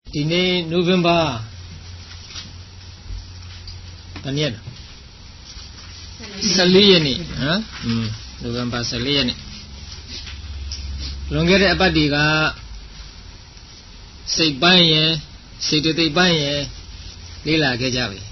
ဒီနေ့ November ဘယ်နေ့လဲ14ရက်နေ့ဟမ်November 14ရက်နေ့လွန်ခဲ့တဲ့အပတ်တွေကစိတ်ပိုင်းရယ်စေတသိက်ပိုင်းရယ်လေ့လာခဲ့ကြပြီ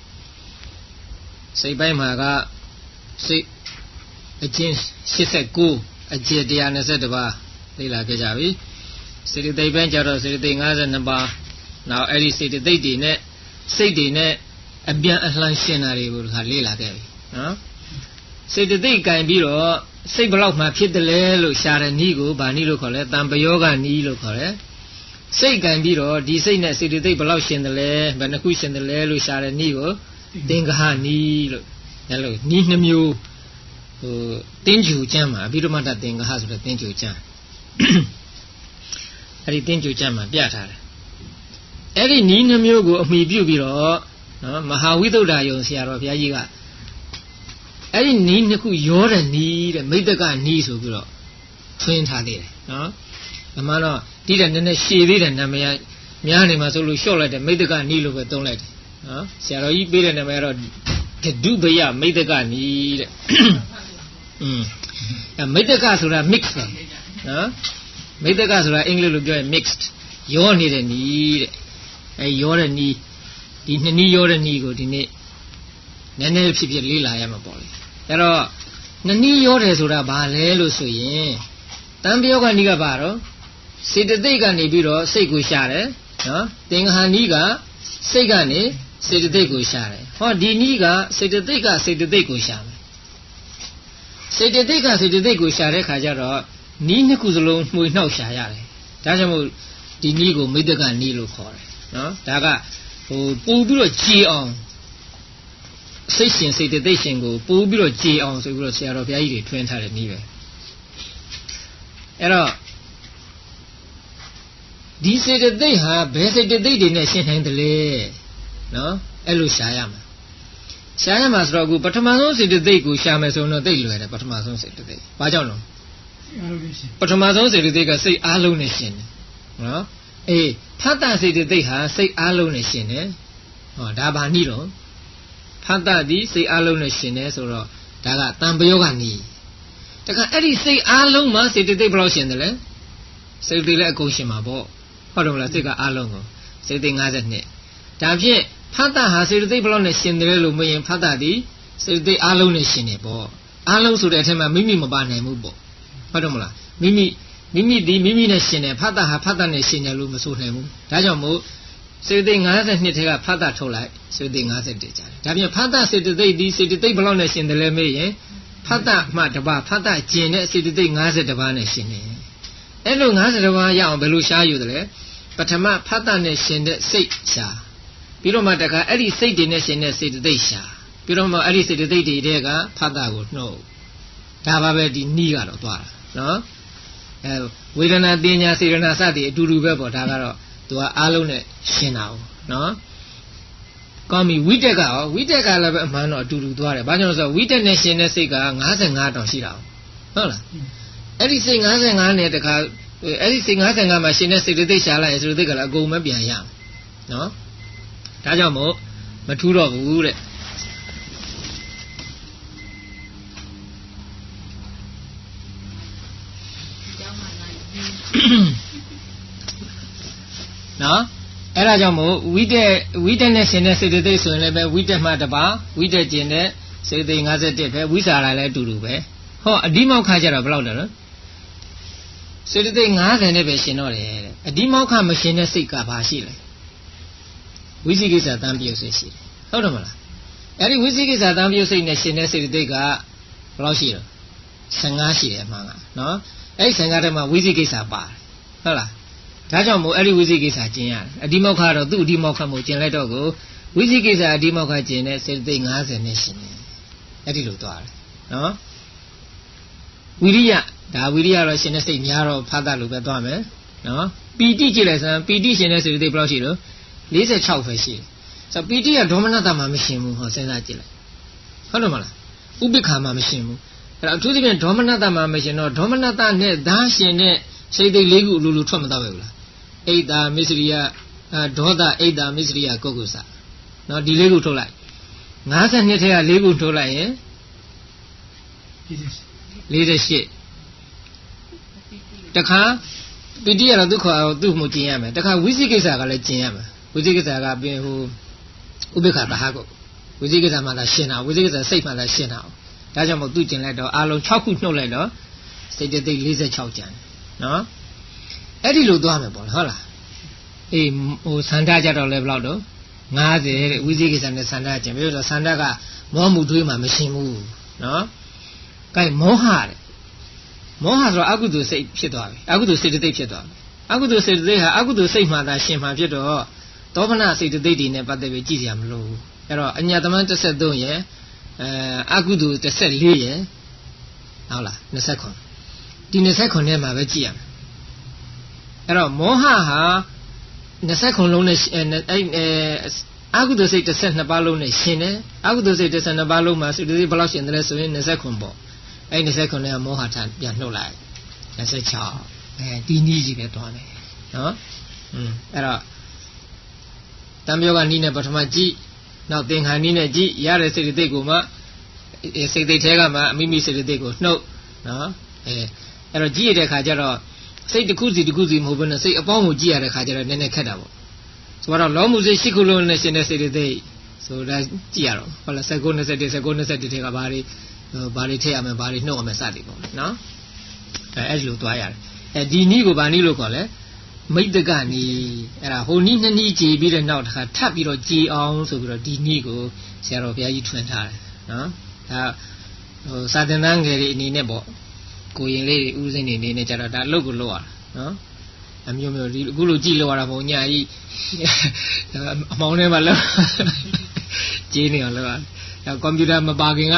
စိတ်ပိုင်းမှာကစိတ်အချင်း89အကျေ120ပါးလေ့လာခဲ့ကြပြီစေတသိက်ပိုင်းကျတော့စေတသိက်52ပါးနောက်အဲ့ဒီစေတသိက်တွေနဲ့စိတ်တွေနဲ့အပြန်အလှန်ရှင်းတာတွေကိုခါလေ့လာခဲ့ပြီနော်စေတသိက်ကင်ပြီးတော့စိတ်ဘလောက်မှဖြစ်တယ်လဲလို့ရှာတဲ့နည်းကိုဗာနည်းလို့ခေါ်လဲတံပယောဂနည်းလို့ခေါ်တယ်စိတ်ကင်ပြီးတော့ဒီစိတ်နဲ့စေတသိက်ဘလောက်ရှင်းတယ်လဲဘယ်နှခုရှင်းတယ်လဲလို့ရှာတဲ့နည်းကိုသင်္ကဟနည်းလို့အဲ့လိုနည်းနှမျိုးတင်းကျူကျမ်းမှာအဘိဓမ္မတသင်္ကဟဆိုတဲ့တင်းကျူကျမ်းအဲ့ဒီတင်းကျူကျမ်းမှာပြထားတယ်အဲ့ဒီနည်းနှမျိုးကိုအမိပြုပြီးတော့နော်မဟာဝိသုဒ္ဓယုံဆရာတော်ဘုရားကြီးကအဲ့ဒီနီးနှစ်ခုရောတဲ့နီးတဲ့မိတ္တကနီးဆိုပြီးတော့ထွင်းထားသေးတယ်နော်အမှန်တော့ဒီတဲ့နည်းနည်းရှည်သေးတဲ့နာမည်များနေမှာဆိုလို့လျှော့လိုက်တယ်မိတ္တကနီးလို့ပဲသုံးလိုက်တယ်နော်ဆရာတော်ကြီးပေးတဲ့နာမည်ကတော့ဒုဗယမိတ္တကနီးတဲ့မိတ္တကဆိုတာ mix ပဲနော်မိတ္တကဆိုတာအင်္ဂလိပ်လိုပြောရင် mixed ရောနေတဲ့နီးတဲ့အဲရောတဲ့နီးဒီနှစ်နီးရောတဲ့နီးကိုဒီနေ့နည်းနည်းဖြစ်ဖြစ်လေ့လာရမှာပေါ့လေအဲ့တော့နှစ်နီးရောတယ်ဆိုတာဘာလဲလို့ဆိုရင်တံပယောဂနီးကဘာတော့စေတသိက်ကနေပြီးတော့စိတ်ကိုရှာတယ်နော်သင်္ဃဟာနီးကစိတ်ကနေစေတသိက်ကိုရှာတယ်ဟောဒီနီးကစေတသိက်ကစေတသိက်ကိုရှာမယ်စေတသိက်ကစေတသိက်ကိုရှာတဲ့ခါကျတော့နီးနှစ်ခုစလုံးမှွေနှောက်ရှာရတယ်ဒါကြောင့်မို့ဒီနီးကိုမိတ္တကနီးလို့ခေါ်တယ်နော်ဒါကပို့ပြီးတော့ကြည်အောင်စိတ်ရှင်စေတသိက်ရှင်ကိုပို့ပြီးတော့ကြည်အောင်ဆိုပြီးတော့ဆရာတော်ဘုရားကြီးတွေထွင်းထားတဲ့နည်းပဲအဲ့တော့ဒီစေတသိက်ဟာဘယ်စေတသိက်တွေနဲ့ရှင်းနိုင်တယ်လဲနော်အဲ့လိုရှာရမှာဆိုတော့အခုပထမဆုံးစေတသိက်ကိုရှာမယ်ဆိုတော့သိလွယ်တယ်ပထမဆုံးစေတသိက်ဘာကြောင့်လဲပထမဆုံးစေတသိက်ကစိတ်အားလုံးနဲ့ရှင်းတယ်နော်အေးဖတ်တာစေတသိက်ဟာစိတ်အားလုံးနဲ့ရှင်းတယ်ဟောဒါဘာနည်းတော့ဖတ်တာဒီစိတ်အားလုံးနဲ့ရှင်းတယ်ဆိုတော့ဒါကတံပယောဂနည်းတခါအဲ့ဒီစိတ်အားလုံးမှာစေတသိက်ဘယ်လောက်ရှင်းတယ်လဲစေတသိက်လည်းအကုန်ရှင်းမှာပေါ့ဟုတ်တယ်မလားစိတ်ကအားလုံးကိုစေတသိက်52ဒါဖြင့်ဖတ်တာဟာစေတသိက်ဘယ်လောက်နဲ့ရှင်းတယ်လို့မရင်ဖတ်တာဒီစေတသိက်အားလုံးနဲ့ရှင်းတယ်ပေါ့အားလုံးဆိုတဲ့အထက်မှာမိမိမပါနိုင်ဘူးပေါ့ဟုတ်တယ်မလားမိမိနဲ့ရှင်းတယ်ဖတ်တာဟာဖတ်တာနဲ့ရှင်းတယ်လို့မဆိုနိုင်ဘူးဒါကြောင့်မို့စေတသိက်52ထဲကဖတ်တာထုတ်လိုက်စေတသိက်51ကျတယ်ဒါပြန်ဖတ်တာစေတသိက်ဒီစေတသိက်ဘယ်လောက်နဲ့ရှင်းတယ်လဲမေးရင်ဖတ်တာမှတပါဖတ်တာကျင်တဲ့စေတသိက်50ပါးနဲ့ရှင်းတယ်အဲ့လို50ပါးရအောင်ဘယ်လိုရှားယူတယ်လဲပထမဖတ်တာနဲ့ရှင်းတဲ့စိတ်ရှားပြီးတော့မှတခါအဲ့ဒီစိတ်တွေနဲ့ရှင်းတဲ့စေတသိက်ရှားပြီးတော့မှအဲ့ဒီစေတသိက်တွေကဖတ်တာကိုနှုတ်ဒါပါပဲဒီနီးကတော့သွားတာနော်အဲဝေဒနာတင်ညာစေရနာစသည်အတူတူပဲပေါ့ဒါကတော့သူကအားလုံးနဲ့ရှင်းတာ哦နော်ကောင်းပြီဝိတက်ကရောဝိတက်ကလည်းပဲအမှန်တော့အတူတူသွားတယ်ဘာကြောင့်လဲဆိုတော့ဝိတက်နဲ့ရှင်းတဲ့စိတ်က55တောင်ရှိတာဟုတ်လားအဲ့ဒီစိတ်55နဲ့တခါအဲ့ဒီစိတ်55မှာရှင်းတဲ့စိတ်သိရှာလိုက်ရင်စိတ်သိကလည်းအကုန်မပြန်ရနော်ဒါကြောင့်မို့မထူးတော့ဘူးတဲ့နော်အဲ့ဒါကြောင့်မို့ဝိတက်နဲ့ရှင်တဲ့စေတသိက်ဆိုရင်လည်းပဲဝိတက်မှတပါဝိတက်ကျင်တဲ့စေတသိက်51ပဲဝိစာရလည်းအတူတူပဲဟောအဒီမောက္ခကျတော့ဘယ်လောက်လဲနော်စေတသိက်50နဲ့ပဲရှင်တော့တယ်တဲ့အဒီမောက္ခမရှင်တဲ့စိတ်ကဘာရှိလဲဝိသိကိစ္စတံပြုတ်စိတ်ရှိတယ်ဟုတ်တယ်မလားအဲ့ဒီဝိသိကိစ္စတံပြုတ်စိတ်နဲ့ရှင်တဲ့စေတသိက်ကဘယ်လောက်ရှိတော့15ရှိတယ်အမှန်ကနော်အဲ့ဒီ15ထဲမှာဝိသိကိစ္စပါတယ်ဟုတ်လားဒါကြောင့်မို့အဲ့ဒီဝိသိကိစ္စကျင်ရတယ်အဒီမောက္ခတော့သူ့အဒီမောက္ခမို့ကျင်လိုက်တော့ကိုဝိသိကိစ္စအဒီမောက္ခကျင်တဲ့စေတသိက်50နဲ့ရှင်တယ်အဲ့ဒီလိုသွားတယ်နော်ဝိရိယဒါဝိရိယတော့ရှင်တဲ့စိတ်များတော့ဖတ်တာလို့ပဲသွားမယ်နော်ပီတိကြည့်လိုက်စမ်းပီတိရှင်တဲ့စေတသိက်ဘယ်လောက်ရှိတော့46ပဲရှိတယ်ဆိုတော့ပီတိကဒေါမနတမှာမရှင်ဘူးဟောစဉ်းစားကြည့်လိုက်ဟုတ်တယ်မလားဥပိ္ပခာမှာမရှင်ဘူးအဲ့တော့အထူးသဖြင့်ဒေါမနတမှာမရှင်တော့ဒေါမနတနဲ့ဓာရှင်တဲ့စေတသိက်၄ခုအလိုလိုထွက်မတော့ဘူးလားဣဒ္ဓမစ္စရိယဒေါသအိတ်တာမစ္စရိယကုက္ကုစနော်ဒီလေးခုထုတ်လိုက်52ထဲက4ခုထုတ်လိုက်ရင်48တခါပိဋိကတော့ဒုက္ခကိုသူ့မှုကျင်ရမယ်တခါဝိသိကိစ္စကလည်းကျင်ရမယ်ဝိသိကိစ္စကပြင်ဟိုဥပိ္ပခာတဟကုဝိသိကိစ္စမှသာရှင်းတာဝိသိကိစ္စစိတ်မှသာရှင်းတာဒါကြောင့်မို့သူကျင်လိုက်တော့အလုံး6ခုနှုတ်လိုက်တော့စိတ်တသိက်46ကျန်နော်အဲ့ဒီလိုသွားမယ်ပေါ့ဟုတ်လားအေးဟိုစန္ဒကြတော့လည်းဘယ်လောက်တော့50တဲ့ဝိသိကိစ္စနဲ့စန္ဒကျင်ပြီးတော့စန္ဒကမောမှုတွေးမှမရှင်းဘူးနော်ကဲမောဟတဲ့မောဟဆိုတော့အကုသိုလ်စိတ်ဖြစ်သွားပြီအကုသိုလ်စိတ်တိတ်ဖြစ်သွားပြီအကုသိုလ်စိတ်တိတ်ဟာအကုသိုလ်စိတ်မှသာရှင်မှဖြစ်တော့သောမနစိတ်တိတ်တွေနဲ့ပတ်သက်ပြီးကြည့်ရမလို့အဲ့တော့အညာသမန်33ရယ်အကုသိုလ်14ရယ်ဟုတ်လား29ဒီ29ထဲမှာပဲကြည့်ရမယ်အဲ့တော့မောဟဟာ29လုံးနဲ့အကုသိုလ်စိတ်12ပါးလုံးနဲ့ရှင်တယ်အကုသိုလ်စိတ်12ပါးလုံးမှာစိတ်တိတ်ဘယ်လောက်ရှင်တယ်လဲဆိုရင်29ပေါ့အဲ့29နဲ့မောဟထပြန်နှုတ်လိုက်26ဒီနည်းကြီးပဲသွားမယ်နော်အဲ့တော့တံပြောကနီးနဲ့ပထမကြည့်နောက်သင်္ခါနီးနဲ့ကြည့်ရတဲ့စိတ်တိတ်ကိုမှစိတ်တိတ်ထဲကမှအမိမိစိတ်တိတ်ကိုနှုတ်နော်အဲ့တော့ကြည့်ရတဲ့ခါကျတော့စိတ်တစ်ခုစီတစ်ခုစီမဟုတ်ဘဲနဲ့စိတ်အပေါင်းကိုကြည့်ရတဲ့ခါကျတော့နည်းနည်းခက်တာပေါ့ဆိုတော့လောမှုစိတ်၈ခုလုံးနဲ့ရှင်တဲ့စိတ်တိတ်ဆိုတာကြည့်ရတော့ဟုတ်လား19 21ထဲကဘာတွေထည့်ရမယ်ဘာတွေနှုတ်ရမယ်စသည်ပေါ့နော်အဲ့ဒီလိုသွားရတယ်ဒီနည်းကိုဘာနည်းလို့ခေါ်လဲမိတ္တကနီအဲ့ဒါဟိုနည်းနှစ်နည်းကြည်ပြီးတဲ့နောက်တစ်ခါထပ်ပြီးတော့ကြည်အောင်ဆိုပြီးတော့ဒီနည်းကိုဆရာတော်ဘုရားကြီးထွင်ထားတယ်နော်ဒါဟိုစာသင်တန်းငယ်တွေအနေနဲ့ပေါ့ကိုရင်လေးတွေဥစဉ်တွေအနေနဲ့ကြတော့ဒါအလုပ်ကိုလုပ်ရတာနော်အမျိုးမျိုးဒီအခုလိုကြည်လို့ရတာမဟုတ်ညာကြီးအမောင်းထဲမှာလောက်ကြည်နေအောင်လုပ်ရကွန်ပျူတာမပေါ်ခင်က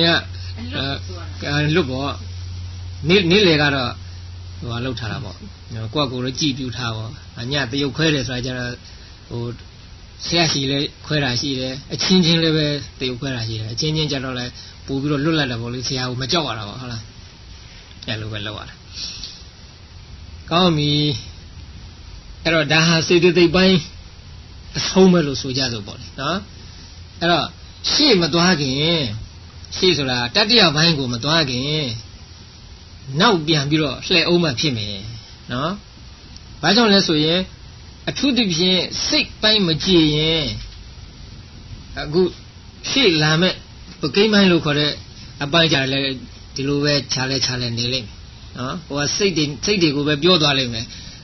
လွတ်ပေါ့နေ့လေကတော့ဟိုလောက်ထားတာပေါ့ကိုယ့်ကိုယ်လည်းကြည်ပြူထားပေါ့ညတရုပ်ခွဲတယ်ဆိုတာကျတော့ဟိုဆရာရှိလဲခွဲတာရှိတယ်အချင်းချင်းလည်းပဲတရုပ်ခွဲတာရှိတယ်အချင်းချင်းကျတော့လည်းပို့ပြီးတော့လွတ်လပ်တယ်ပေါ့လေဆရာကမကြောက်ရတာပေါ့ဟုတ်လားအဲ့လိုပဲလုပ်ရတာကောင်းပြီအဲ့တော့ဒါဟာစေတသိက်ပိုင်းအဆုံးပဲလို့ဆိုကြစို့ပေါ့လေနော်အဲ့တော့ရှေ့မသွားခင်ရှေ့ဆိုတာတတိယပိုင်းကိုမသွားခင်နောက်ပြန်ပြီးတော့လှည့်အောင်မှဖြစ်မယ်နော်။ဘာကြောင့်လဲဆိုရင်အထူးသဖြင့်စိတ်ပိုင်းမကြည်ရင်အခုရှေ့လာမဲ့ပကိန်းပိုင်းလို့ခေါ်တဲ့အပိုင်းကြတယ်ဒီလိုပဲခြားလဲနေလိမ့်မယ်နော်။ဟိုကစိတ်တွေကိုပဲပြောသွားလိမ့်မယ်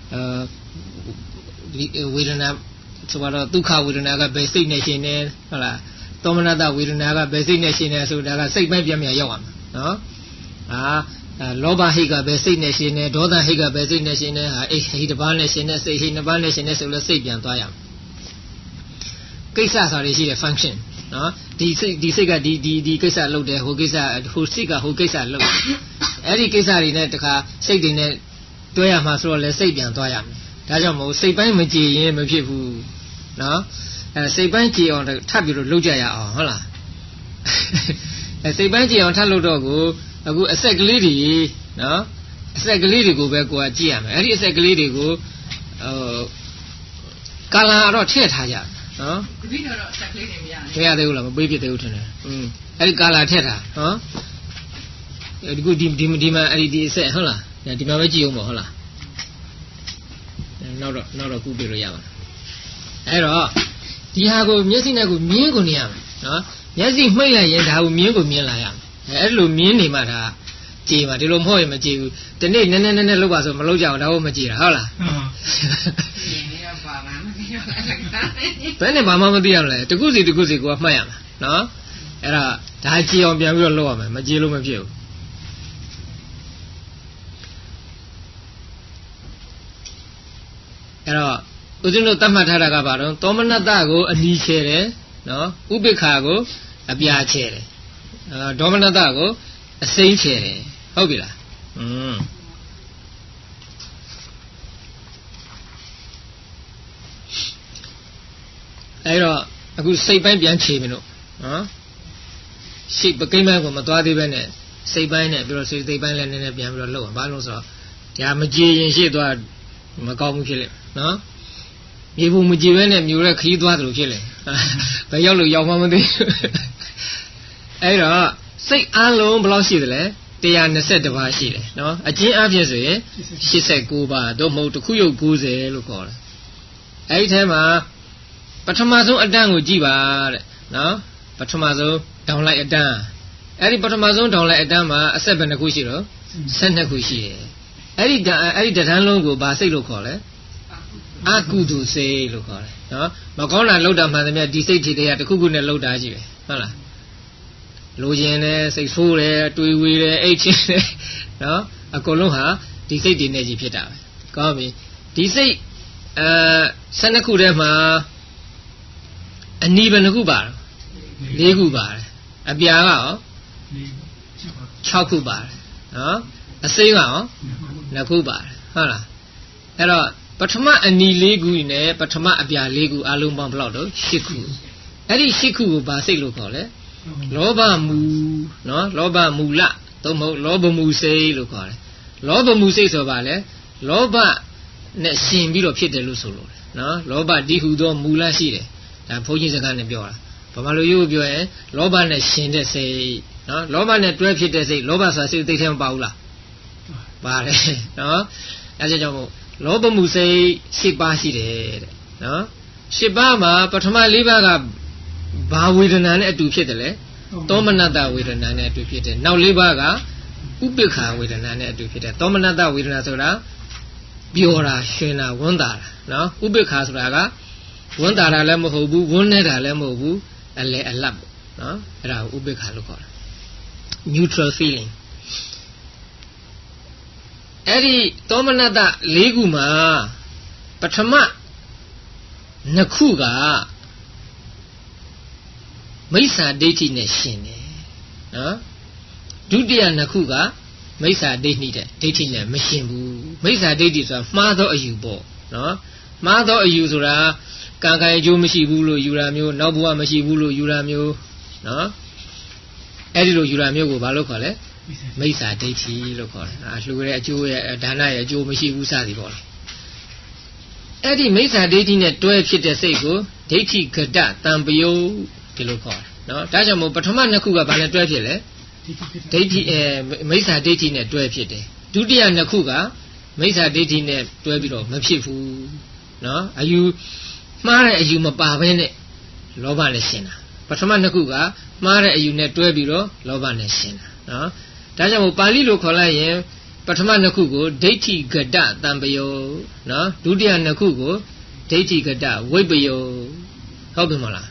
ဝေဒနာဆိုတော့ဒုက္ခဝေဒနာကဘယ်စိတ်နဲ့ရှင်နေဟုတ်လားသောမနတဝေဒနာကဘယ်စိတ်နဲ့ရှင်နေဆိုတာကစိတ်ပိုင်းပြန်ရောက်ရမှာနော်။လောဘဟိတ်ကပဲစိတ်နဲ့ရှင်နေဒေါသဟိတ်ကပဲစိတ်နဲ့ရှင်နေဟာအိဟိတပါးနဲ့ရှင်နေစိတ်ဟိနှစ်ပါးနဲ့ရှင်နေဆိုလို့စိတ်ပြန်သွားရမယ်ကိစ္စဆိုတာရှိတယ် function နော်ဒီစိတ်ကဒီကိစ္စလုပ်တယ်ဟိုကိစ္စဟိုစိတ်ကဟိုကိစ္စလုပ်တယ်အဲ့ဒီကိစ္စတွေနဲ့တခါစိတ်တွေနဲ့တွဲရမှာဆိုတော့လေစိတ်ပြန်သွားရမယ်ဒါကြောင့်မို့စိတ်ပိုင်းမကြည်ရင်မဖြစ်ဘူးနော်စိတ်ပိုင်းကြည်အောင်ထပ်ပြီးတော့လုပ်ကြရအောင်ဟုတ်လားစိတ်ပိုင်းကြည်အောင်ထပ်လုပ်တော့ကိုအခုအဆက်ကလေးတွေနော်အဆက်ကလေးတွေကိုပဲကိုယ်ကကြည့်ရမယ်အဲ့ဒီအဆက်ကလေးတွေကိုကာလာတော့ထည့်ထားကြနော်တပိတော့အဆက်ကလေးတွေမရသေးဘူးလားမပေးပြသေးဘူးထင်တယ်အဲ့ဒီကာလာထည့်ထားနော်ဒီခုဒီမှာအဲ့ဒီအဆက်ဟုတ်လားဒီမှာပဲကြည့်အောင်ပေါ့ဟုတ်လားနောက်တော့ခုပြလို့ရပါအဲ့တော့ဒီဟာကိုမျက်စိနဲ့ကိုမြင်ကိုနေရမယ်နော်မျက်စိမှိတ်လိုက်ရင်ဒါကိုမြင်ကိုမြင်လာရမယ်အဲ့လိုမြင်နေမှဒါကြည်မှာဒီလိုမဟုတ်ရင်မကြည်ဘူးဒီနေ့နည်းနည်းလုပ်ပါဆိုမလုပ်ကြအောင်ဒါဟုတ်မကြည်တာဟုတ်လားဘယ်နဲ့ဘာမှမသိရမလဲတခုစီကိုကမှတ်ရမှာနော်အဲ့ဒါဒါကြည်အောင်ပြန်ပြီးတော့လုပ်ရမယ်မကြည်လို့မဖြစ်ဘူးအဲ့တော့ဦးဇင်းတို့သတ်မှတ်ထားတာကဘာတော့သောမနတကိုအနီးချဲတယ်နော်ဥပိ္ပခာကိုအပြာချဲတယ်ဒေါမနတကိုအစိမ့်ချဲတယ်ဟုတ်ပြီလားအဲ့တော့အခုစိတ်ပိုင်းပြန်ခြေပြီလို့နော်စိတ်ပကိန်းပိုင်းကိုမသွားသေးပဲနဲ့စိတ်ပိုင်းနဲ့ပြီးတော့စိတ်ပိုင်းလည်းနည်းနည်းပြန်ပြီးတော့လုပ်အောင်ဘာလို့ဆိုတော့ဒါမကြည်ရင်ရှေ့သွားမကောင်းဘူးဖြစ်လိမ့်နော်မြေပုံမကြည့်ဘဲနဲ့မျိုးတဲ့ခရီးသွားတယ်လို့ဖြစ်လေဘယ်ရောက်လို့ရောက်မှမသိအဲ့တော့စိတ်အလုံးဘယ်လောက်ရှိသလဲ121ပါးရှိတယ်နော်အကျဉ်းအပြည့်ဆိုရင်89ပါးတော့မဟုတ်တစ်ခုရုပ်90လို့ခေါ်တယ်အဲ့ဒီထဲမှာပထမဆုံးအတန်းကိုကြည့်ပါတဲ့နော်ပထမဆုံးဒေါင်လိုက်အတန်းအဲ့ဒီပထမဆုံးဒေါင်လိုက်အတန်းမှာအဆက်ဘယ်နှခုရှိတော့12ခုရှိတယ်အဲ့ဒီတန်းလုံးကိုဘာစိတ်လို့ခေါ်လဲအကုသိုလ်စိတ်လို့ခေါ်တယ်နော်မကောင်းတာလှုပ်တာမှန်သမျှဒီစိတ်တွေတည်းကတစ်ခုခုနဲ့လှုပ်တာကြီးပဲဟုတ်လားလိုချင်တယ်စိတ်ဆိုးတယ်တွေးဝေးတယ်အိတ်ချင်တယ်နော်အကုန်လုံးဟာဒီစိတ်တွေနဲ့ကြီးဖြစ်တာပဲကောင်းပြီဒီစိတ်12ခုထဲမှာအနီးဘယ်နှခုပါလဲ4ခုပါတယ်အပြာကရော6ခုပါတယ်နော်အစိမ်းကရော2ခုပါတယ်ဟုတ်လားအဲ့တော့ပထမအနီ4ခုနဲ့ပထမအပြာ4ခုအလုံးပေါင်းဘယ်လောက်တော့8ခုအဲ့ဒီ8ခုကိုဘာစိတ်လို့ခေါ်လဲလောဘမူနော်လောဘမူလသို့မဟုတ်လောဘမူစိတ်လို့ခေါ်တယ်လောဘမူစိတ်ဆိုပါလေလောဘနဲ့ရှင်ပြီးတော့ဖြစ်တယ်လို့ဆိုလို့နော်လောဘတိဟုသောမူလရှိတယ်ဒါဘုန်းကြီးစကားနဲ့ပြောတာဘာမှလို့ရိုးပြောရင်လောဘနဲ့ရှင်တဲ့စိတ်နော်လောဘနဲ့တွဲဖြစ်တဲ့စိတ်လောဘဆိုတာစိတ်သိထဲမပါဘူးလားပါတယ်နော်အဲကြောင့်မို့လောဘမူစိတ်10ပါးရှိတယ်တဲ့နော်10ပါးမှာပထမ4ပါးကဘာဝေဒနာနဲ့အတူဖြစ်တယ်လဲသောမနတဝေဒနာနဲ့အတူဖြစ်တယ်နောက်4ပါးကဥပိ္ပခာဝေဒနာနဲ့အတူဖြစ်တယ်သောမနတဝေဒနာဆိုတာပျော်တာရှင်တာဝမ်းသာတာနော်ဥပိ္ပခာဆိုတာကဝမ်းသာတာလည်းမဟုတ်ဘူးဝမ်းနေတာလည်းမဟုတ်ဘူးအလဲအလတ်ပေါ့နော်အဲ့ဒါကိုဥပိ္ပခာလို့ခေါ်တာ neutral feeling အဲ့ဒီသောမနတ4ခုမှာပထမ2ခုကမိစ္ဆာဒိဋ္ဌိနဲ့ရှင်တယ်နော်ဒုတိယ2ခုကမိစ္ဆာဒိဋ္ဌိနဲ့မရှင်ဘူးမိစ္ဆာဒိဋ္ဌိဆိုတာမှားသောအယူပေါ့နော်မှားသောအယူဆိုတာကံကံအကျိုးမရှိဘူးလို့ယူတာမျိုးနောက်ဘဝမရှိဘူးလို့ယူတာမျိုးနော်အဲ့ဒီလိုယူတာမျိုးကိုဘာလို့ခေါ်လဲမိစ္ဆာဒိဋ္ဌိလို့ခေါ်တယ်လှူတဲ့အကျိုးရဲ့ဒါနရဲ့အကျိုးမရှိဘူးစသည်ပေါ့လေအဲ့ဒီမိစ္ဆာဒိဋ္ဌိနဲ့တွဲဖြစ်တဲ့စိတ်ကိုဒိဋ္ဌိဂတတံပယုဒီလိုခေါ်တယ်နော်ဒါကြောင့်မို့ပထမ2ခုကဘာနဲ့တွဲဖြစ်လဲဒိဋ္ဌိမိစ္ဆာဒိဋ္ဌိနဲ့တွဲဖြစ်တယ်ဒုတိယ2ခုကမိစ္ဆာဒိဋ္ဌိနဲ့တွဲပြီးတော့မဖြစ်ဘူးနော်အယူမှားတဲ့အယူမပါဘဲနဲ့လောဘနဲ့ရှင်တာပထမ2ခုကမှားတဲ့အယူနဲ့တွဲပြီးတော့လောဘနဲ့ရှင်တာနော်ဒါကြောင့်မို့ပါဠိလိုခေါ်လိုက်ရင်ပထမ2ခုကိုဒိဋ္ဌိဂတတံပယုနော်ဒုတိယ2ခုကိုဒိဋ္ဌိဂတဝိပ္ပယုဟုတ်ပြီမလား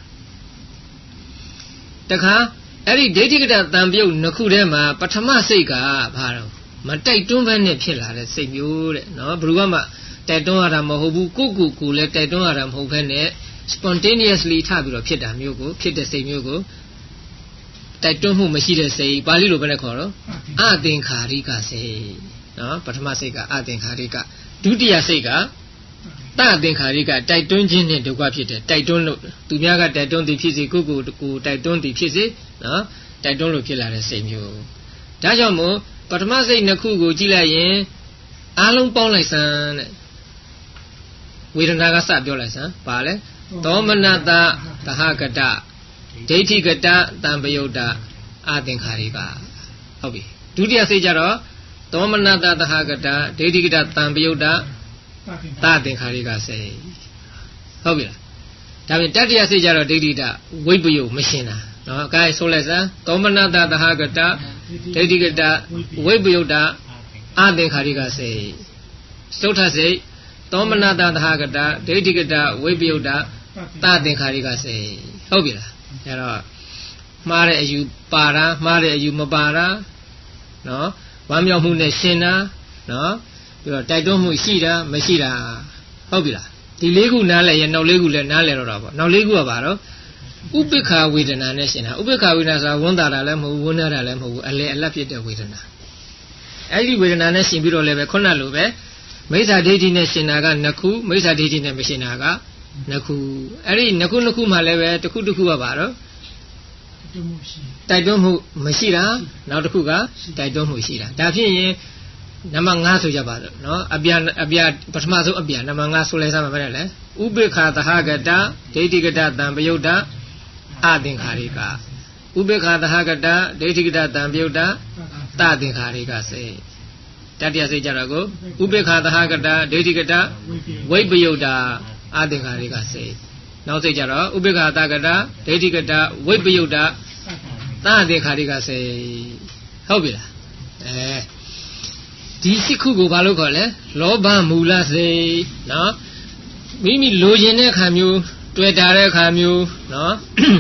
တခါအဲ့ဒီဒိဋ္ဌိကတတံပြုတ်နှစ်ခုထဲမှာပထမစိတ်ကဘာတော့မတိုက်တွန်းဘဲနဲ့ဖြစ်လာတဲ့စိတ်မျိုးတဲ့နော်ဘယ်သူမှတိုက်တွန်းရတာမဟုတ်ဘူးကိုလည်းတိုက်တွန်းရတာမဟုတ်ဘဲနဲ့ spontaneously ထပြီးတော့ဖြစ်တာမျိုးကိုဖြစ်တဲ့စိတ်မျိုးကိုတိုက်တွန်းမှုမရှိတဲ့စိတ်ပါဠိလိုပဲနဲ့ခေါ်တော့အသင်္ခါရိကစိတ်နော်ပထမစိတ်ကအသင်္ခါရိကဒုတိယစိတ်ကတသင်္ခါရိကတိုက်တွန်းခြင်းနဲ့ဒုက္ခဖြစ်တယ်တိုက်တွန်းလို့သူများကတိုက်တွန်းသည်ဖြစ်စေကိုတိုက်တွန်းသည်ဖြစ်စေနော်တိုက်တွန်းလို့ဖြစ်လာတဲ့စိတ်မျိုးဒါကြောင့်မို့ပထမစိတ်2ခုကိုကြည့်လိုက်ရင်အားလုံးပေါင်းလိုက်စမ်းတဲ့ဝေဒနာကစပြောလိုက်စမ်းပါလေသောမနတသဟကတဒိဋ္ဌိကတတံပယုတ်တအသင်္ခါရိကဟုတ်ပြီဒုတိယစိတ်ကြတော့သောမနတသဟကတဒိဋ္ဌိကတတံပယုတ်တသသင်္ခါရိကစိတ်ဟုတ်ပြီလားဒါပြင်တတိယစိတ်ကြတော့ဒိဋ္ဌိတဝိပ္ပယုမရှင်တာနော်အကိုင်းဆိုလိုက်စမ်းသောမနတသဟကတဒိဋ္ဌိကတဝိပ္ပယုတအသင်္ခါရိကစိတ်သုထစိတ်သောမနတသဟကတဒိဋ္ဌိကတဝိပ္ပယုတသသင်္ခါရိကစိတ်ဟုတ်ပြီလားအဲ့တော့မှားတဲ့အယူပါတာမှားတဲ့အယူမပါတာနော်ဝမ်းမြောက်မှုနဲ့ရှင်တာနော်ပြီးတော့တိုက်တွန်းမှုရှိတာမရှိတာဟုတ်ပြီလားဒီ4ခုနားလဲရနောက်4ခုလဲနားလဲတော့တာပေါ့နောက်4ခုကပါတော့ဥပိ္ပခာဝေဒနာနဲ့ရှင်တာဥပိ္ပခာဝေဒနာဆိုတာဝန်းတာလည်းမဟုတ်ဝန်းနေတာလည်းမဟုတ်ဘူးအလဲအလတ်ဖြစ်တဲ့ဝေဒနာအဲ့ဒီဝေဒနာနဲ့ရှင်ပြီးတော့လည်းပဲခုနလိုပဲမိစ္ဆာဒိဋ္ဌိနဲ့ရှင်တာက2ခုမိစ္ဆာဒိဋ္ဌိနဲ့မရှင်တာက2ခုအဲ့ဒီ2ခုမှလည်းပဲတစ်ခုကပါတော့တိုက်တွန်းမှုမရှိတာနောက်တစ်ခုကတိုက်တွန်းမှုရှိတာဒါဖြစ်ရင်နံပါတ်5ဆိုကြပါတော့နော်အပြပထမဆုံးအပြနံပါတ်5ဆိုလဲစမ်းပါမယ်လေဥပိ္ပခာသဟကတဒိဋ္ဌိကတတံပယုတ်တအသင်္ခါရိကဥပိ္ပခာသဟကတဒိဋ္ဌိကတတံပယုတ်တသသင်္ခါရိကစေတတိယစိတ်ကြတော့ကိုဥပိ္ပခာသဟကတဒိဋ္ဌိကတဝိပယုတ်တအသင်္ခါရိကစေနောက်စိတ်ကြတော့ဥပိ္ပခာသကတဒိဋ္ဌိကတဝိပယုတ်တသသင်္ခါရိကစေဟုတ်ပြီလားဒီစိတ်ခုကိုဘာလို့ခေါ်လဲလောဘမူလစိတ်နော်မိမိလိုချင်တဲ့အခါမျိုးတွေ့တာတဲ့အခါမျိုးနော်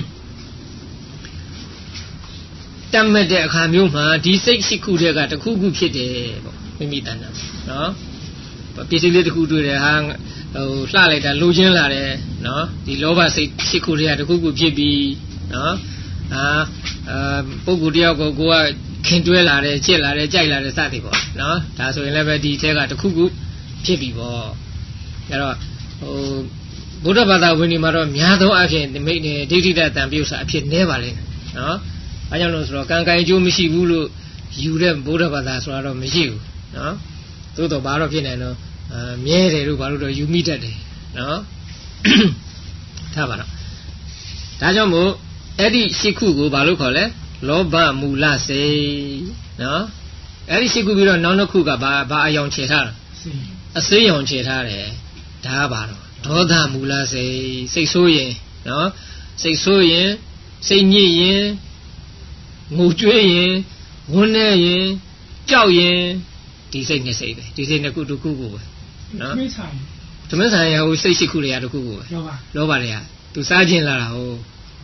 တတ်မဲ့တဲ့အခါမျိုးမှာဒီစိတ်စိတ်ခုတွေကတစ်ခုခုဖြစ်တယ်ပေါ့မိမိတဏ္ဍာနော်ပစ္စည်းလေးတစ်ခုတွေ့တယ်ဟာလှလိုက်တာလိုချင်လာတယ်နော်ဒီလောဘစိတ်စိတ်ခုတွေကတစ်ခုခုဖြစ်ပြီးနော်ပုဂ္ဂိုလ်တယောက်ကိုကခင်တွဲလာတယ်ချစ်လာတယ်ကြိုက်လာတယ်စသည်ပေါ့နော်ဒါဆိုရင်လည်းပဲဒီထဲကတစ်ခုခုဖြစ်ပြီပေါ့အဲ့တော့ဗုဒ္ဓဘာသာဝင်ဒီမှာတော့များသောအားဖြင့်မိတ်နဲ့ဒိဋ္ဌိတတံပြုစာအဖြစ်နည်းပါလေနော်အဲကြောင့်လို့ဆိုတော့ကံကံအကျိုးမရှိဘူးလို့ယူတဲ့ဗုဒ္ဓဘာသာဆိုတာတော့မရှိဘူးနော်သို့တော့ဘာတော့ဖြစ်နေတော့မြဲတယ်လို့ဘာလို့တော့ယူမိတတ်တယ်နော်ထားပါတော့ဒါကြောင့်မို့အဲ့ဒီရှိခုကိုဘာလို့ခေါ်လဲလောဘမူလစိတ်နော်အဲ့ဒီရှိခုပြီးတော့နောက်တစ်ခုကဘာအယောင်ခြေထားတာအစိမ်းရောင်ခြေထားတယ်ဒါကဘာတော့ဒေါသမူလစိတ်စိတ်ဆိုးရင်နော်စိတ်ဆိုးရင်စိတ်ညစ်ရင်ငိုကြွေးရင်ဝန်းနေရင်ကြောက်ရင်ဒီစိတ်နဲ့စိတ်ပဲဒီစိတ်နှစ်ခုတစ်ခုကိုပဲနော်သမင်းဆိုင်ရဟိုစိတ်ရှိခုတွေကတစ်ခုကိုပဲလောဘတွေကသူစားခြင်းလာတာဟုတ်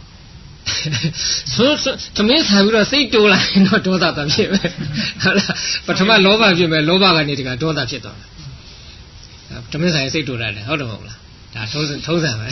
ဆိုသမင်းဆိုင်ပြီးတော့စိတ်တိုးလာရင်တော့ဒေါသသာဖြစ်ပဲဟုတ်လားပထမလောဘဖြစ်မယ်လောဘကနေတကဒေါသဖြစ်သွားတယ်သမင်းဆိုင်စိတ်တိုးရတယ်ဟုတ်တယ်မဟုတ်လားဒါထုံးစံပဲဒါ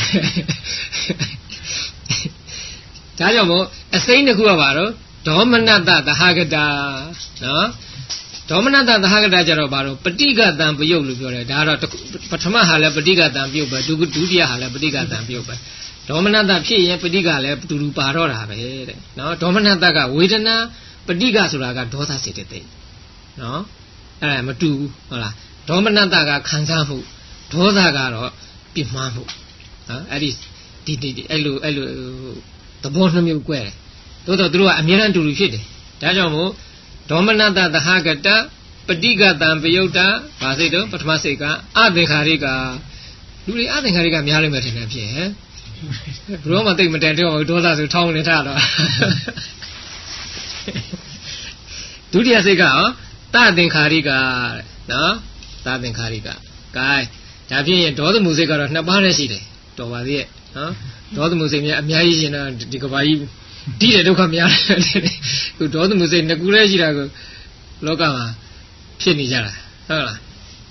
ကြောင့်မို့အစိမ့်တစ်ခုကပါတော့ဒေါမနတသဟကတာနော်ဒေါမနတသဟကတာကြတော့ဘာလို့ပဋိကတံပယုတ်လို့ပြောတယ်ဒါကတော့ပထမဟာလည်းပဋိကတံပြုတ်ပဲဒုတိယဟာလည်းပဋိကတံပြုတ်ပဲဒေါမနတဖြစ်ရင်ပဋိကလည်းတူတူပါတော့တာပဲတဲ့နော်ဒေါမနတကဝေဒနာပဋိကဆိုတာကဒေါသစေတသိက်နော်အဲ့ဒါမတူဘူးဟုတ်လားဒေါမနတကခံစားမှုဒေါသကတော့ပြင်းမှားမှုနော်အဲ့ဒီအဲ့လိုသဘောနှမျိုးကွဲတယ်သို့တော့သူတို့ကအမြဲတမ်းတူတူဖြစ်တယ်ဒါကြောင့်မို့ဒေါမနတသဟကတပဋိကတံပယုတ်တဗာစိတ်တော့ပထမစိတ်ကအသင်္ခါရိကလူတွေအသင်္ခါရိကများလိမ့်မယ်ထင်တယ်ဖြစ်ဟဲ့ဘယ်တော့မှတိတ်မတန်တော့ဒေါသဆိုထောင်းနေထတော့ဒုတိယစိတ်ကရောသသင်္ခါရိကနော်သသင်္ခါရိက gain ဒါဖြစ်ရင်ဒေါသမူစိတ်ကတော့နှစ်ပါးနဲ့ရှိတယ်တော်ပါသေးရဲ့နော်ဒေါသမူစိတ်များအများကြီးရှင်တော့ဒီကဘာကြီးဒီတဲ့ဒုက္ခများတယ်ခုဒေါသမူစိတ်နှစ်ခုတည်းရှိတာကိုလောကမှာဖြစ်နေကြတာဟုတ်လား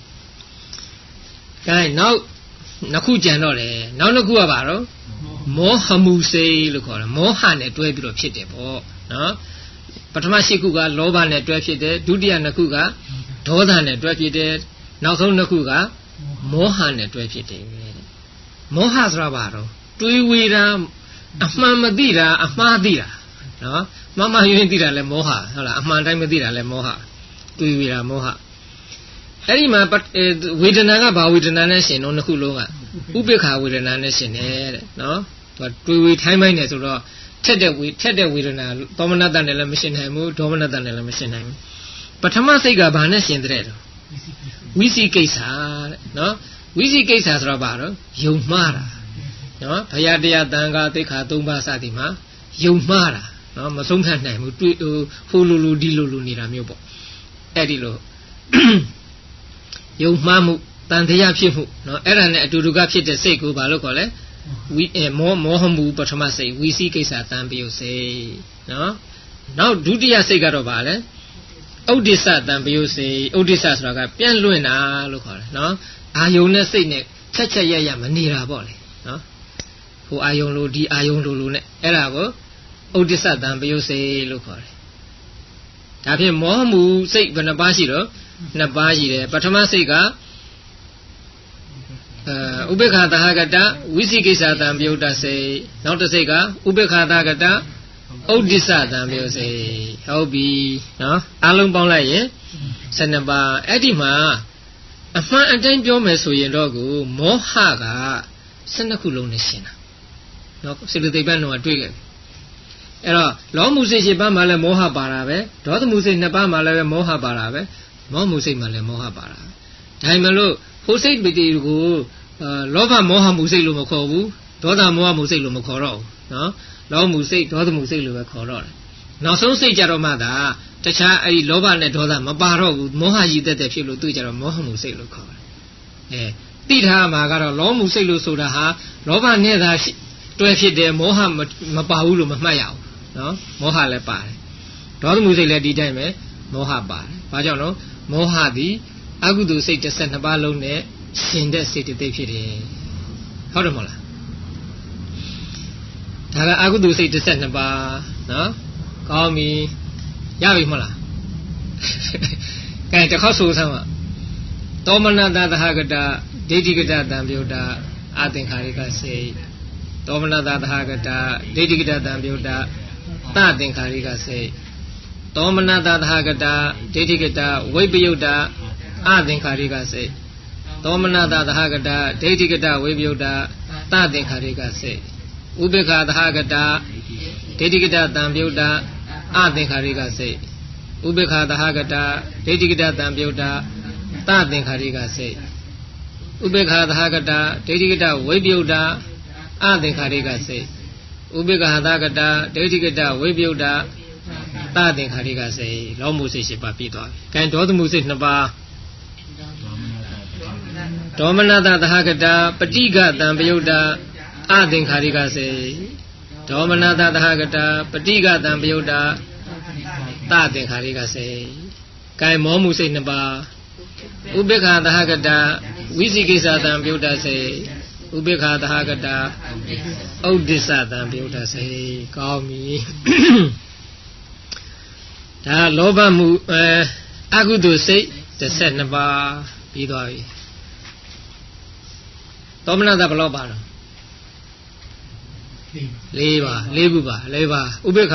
gain နောက်နှစ်ခုကြံတော့တယ်နောက်နှစ်ခုကဘာတော့မောဟမှုစိတ်လို့ခေါ်တယ်မောဟနဲ့တွဲပြီးတော့ဖြစ်တယ်ပေါ့နော်ပထမရှိခုကလောဘနဲ့တွဲဖြစ်တယ်ဒုတိယနှစ်ခုကဒေါသနဲ့တွဲဖြစ်တယ်နောက်ဆုံးနှစ်ခုကမောဟနဲ့တွဲဖြစ်တယ်မောဟဆိုတာဘာတော့တွေးဝေတာအမှန်မသိတာအမှားသိတာနော်မှန်ယွင်းသိတာလဲမောဟဟုတ်လားအမှန်တိုင်းမသိတာလဲမောဟတွေးဝေတာမောဟအဲ့ဒီမှာဝေဒနာကဘာဝေဒနာနဲ့ရှင်တော့နှစ်ခုလုံးကဥပိ္ပခာဝေဒနာနဲ့ရှင်တယ်တဲ့နော်သူကတွေးဝေထိုင်းပိုင်းနေဆိုတော့ထက်တဲ့ဝေဒနာသောမနတနဲ့လည်းမရှင်နိုင်ဘူးဒေါမနတနဲ့လည်းမရှင်နိုင်ဘူးပထမစိတ်ကဘာနဲ့ရှင်တဲ့တော့ဝိသိကိစ္စတဲ့နော်ဝိသိကိစ္စဆိုတော့ဘာတော့ယုံမှားတာနော်ဘုရားတရားတန်ခါသိက္ခာ၃ပါးစသည်မှာယုံမှားတာနော်မဆုံးဖြတ်နိုင်ဘူးတွေ့ဟိုလိုဒီလိုနေတာမျိုးပေါ့အဲ့ဒီလိုယုံမှားမှုတန်တရားဖြစ်မှုနော်အဲ့ဒါနဲ့အတူတူကဖြစ်တဲ့စိတ်ကိုဘာလို့ခေါ်လဲမောဟမှုပထမစိတ်ဝိသိကိစ္စတန်ပြုတ်စိတ်နော်နောက်ဒုတိယစိတ်ကတော့ဘာလဲဥဒိစ္စတန်ပြုတ်စိတ်ဥဒိစ္စဆိုတာကပြန့်လွင့်တာလို့ခေါ်တယ်နော်အာယုန်နဲ့စိတ်နဲ့ချက်ရမနေတာပေါ့လေနော်ဟိုအာယုန်လိုဒီအာယုန်လိုနဲ့အဲ့ဒါကိုဥဒိစ္စတန်ပြုတ်စိတ်လို့ခေါ်တယ်ဒါဖြင့်မောဟမှုစိတ်ဘယ်နှပါးရှိတော့နှစ်ပါးရှိတယ်ပထမစိတ်ကဥပိ္ပခာသဟကတဝိသိကိစ္စတံပြုတ်တစိတ်နောက်တစ်စိတ်ကဥပိ္ပခာသဟကတဥဒိစ္စတံမျိုးစိတ်ဟုတ်ပြီနော်အလုံးပေါင်းလိုက်ရင်12ပါးအဲ့ဒီမှာအမှန်အတိုင်းပြောမယ်ဆိုရင်တော့ကိုမောဟက12ခုလုံးနဲ့ရှင်းတာနော်စေတသိက်ပန်းတော့တွေ့ခဲ့အဲ့တော့လောမှုစိတ်7ပါးမှာလည်းမောဟပါတာပဲဒေါသမှုစိတ်2ပါးမှာလည်းမောဟပါတာပဲမောမှုစိတ်မှာလည်းမောဟပါတာဒါမှမလို့ဟိုစိတ်ပတိကိုလောဘမောဟမှုစိတ်လို့မခေါ်ဘူးဒေါသမောဟမှုစိတ်လို့မခေါ်တော့ဘူးနော်လောမှုစိတ်ဒေါသမှုစိတ်လို့ပဲခေါ်တော့တယ်နောက်ဆုံးစိတ်ကြတော့မှသာတခြားအဲ့ဒီလောဘနဲ့ဒေါသမပါတော့ဘူးမောဟရည်တက်တဲ့ဖြစ်လို့သူကြတော့မောဟမှုစိတ်လို့ခေါ်တယ်တိထားမှာကတော့လောမှုစိတ်လို့ဆိုတာဟာလောဘနဲ့သာတွဲဖြစ်တယ်မောဟမပါဘူးလို့မမှတ်ရအောင်နော်မောဟလည်းပါတယ်ဒေါသမှုစိတ်လည်းဒီတိုင်းပဲမောဟပါတယ်ဘာကြောင့်လဲမောဟသည်အကုသိုလ်စိတ်12ပါးလုံးနဲ့ရှင်တဲ့စေတသိက်ဖြစ်တယ်ဟုတ်တယ်မဟုတ်လားဒါကအကုသိုလ်စိတ်12ပါးနော်ကောင်းပြီရပြီမဟုတ်လားကဲတစ်ခေါက်ဆိုစမ်းပါသောမနတသဟကတဒိဋ္ဌိကတတံပြုတ်တာအသင်္ခါရိကစိတ်သောမနတသဟကတဒိဋ္ဌိကတတံပြုတ်တာသသင်္ခါရိကစိတ်သောမနတသဟကတဒိဋ္ဌိကတဝိပယုတ်တာအသင်္ခါရိကစိတ်သောမနတသဟကတဒိဋ္ဌိကတဝိပယုတ်တာသသင်္ခါရိကစိတ်ဥပေက္ခသဟကတဒိဋ္ဌိကတတံပြုတ်တာအသင်္ခါရိကစိတ်ဥပေက္ခသဟကတဒိဋ္ဌိကတတံပြုတ်တာသသင်္ခါရိကစိတ်ဥပေက္ခသဟကတဒိဋ္ဌိကတဝိပယုတ်တာအသင်္ခါရိကစိတ်ဥပေက္ခသဟကတဒိဋ္ဌိကတဝိပယုတ်တာသသင်္ခါရိကစိတ်လောမှုစိတ်7ပါးပြည့်သွားပြီ။ကဲဒေါသမှုစိတ်2ပါးဒေါမနတသဟကတပဋိကတံပယုတ်တာအသင်္ခါရိကစိတ်ဒေါမနတသဟကတပဋိကတံပယုတ်တာသသင်္ခါရိကစိတ်ကဲမောမှုစိတ်2ပါးဥပေက္ခသဟကတဝိသိကိစ္စတံပယုတ်တာစိတ်ဥပေက္ခသဟကတဥဒိစ္စတံပယုတ်တာစိတ်ကောင်းပြီဒါလောဘမှုအကုသိုလ်စိတ်12ပါးပြီးသွားပြီသောမနတဘယ်လောက်ပါတော့4ပါ4ခုပါ4ပါဥပေက္ခ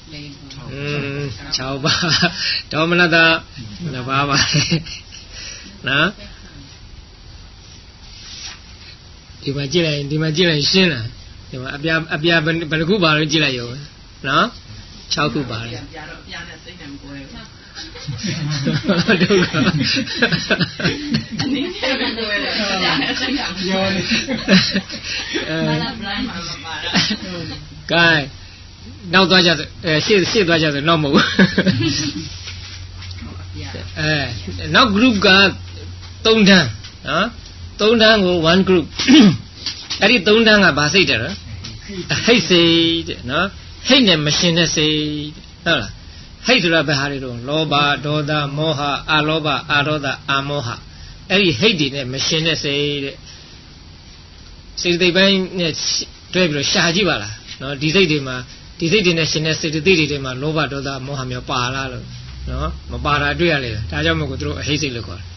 6ပါဒေါမနတ2ပါးပါနော်ဒီမှာကြည့်လိုက်ရှင်းလားဒီမှာအပြာဘယ်နှခုပါလို့ကြည့်လိုက်ရောနော်6ခုပါတယ်ပြာတော့ပြာနဲ့စိတ်နဲ့မကွဲဘူးဒုက္ခအနည်းနဲ့ပဲကွဲတယ်ပြာနဲ့စိတ်ကပြောနေဘာလာဘလိုင်းမှာမပါတာကဲနောက်သွားကြရှေ့သွားကြဆိုတော့မဟုတ်ဘူးနောက် group က3တန်းနော်3တန်းကို1 group အဲ့ဒီ3တန်းကဘာစိတ်တယ်နော်ဟိတ်စိတ်တဲ့နော်ဟိတ်နဲ့မရှင်တဲ့စိတ်ဟုတ်လားဟိတ်ဆိုတာဘယ်ဟာတွေတော့လောဘဒေါသမောဟအာလောဘအာဒေါသအာမောဟအဲ့ဒီဟိတ်တွေနဲ့မရှင်တဲ့စိတ်တဲ့စေတသိက်ပိုင်းနဲ့တွဲပြီးတော့ရှာကြည့်ပါလားနော်ဒီစိတ်တွေမှာဒီစိတ်တွေနဲ့ရှင်တဲ့စေတသိက်တွေမှာလောဘဒေါသမောဟမျိုးပါလားလို့နော်မပါတာတွေ့ရလေဒါကြောင့်မို့ကိုသူတို့အဟိတ်စိတ်လို့ခေါ်တယ်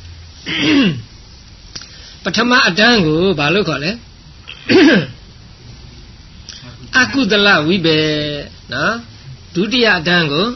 ပထမအတန်းကိုဘာလို့ခေါ်လဲအကုသလဝိဘေနော်ဒုတိယအတန်းကို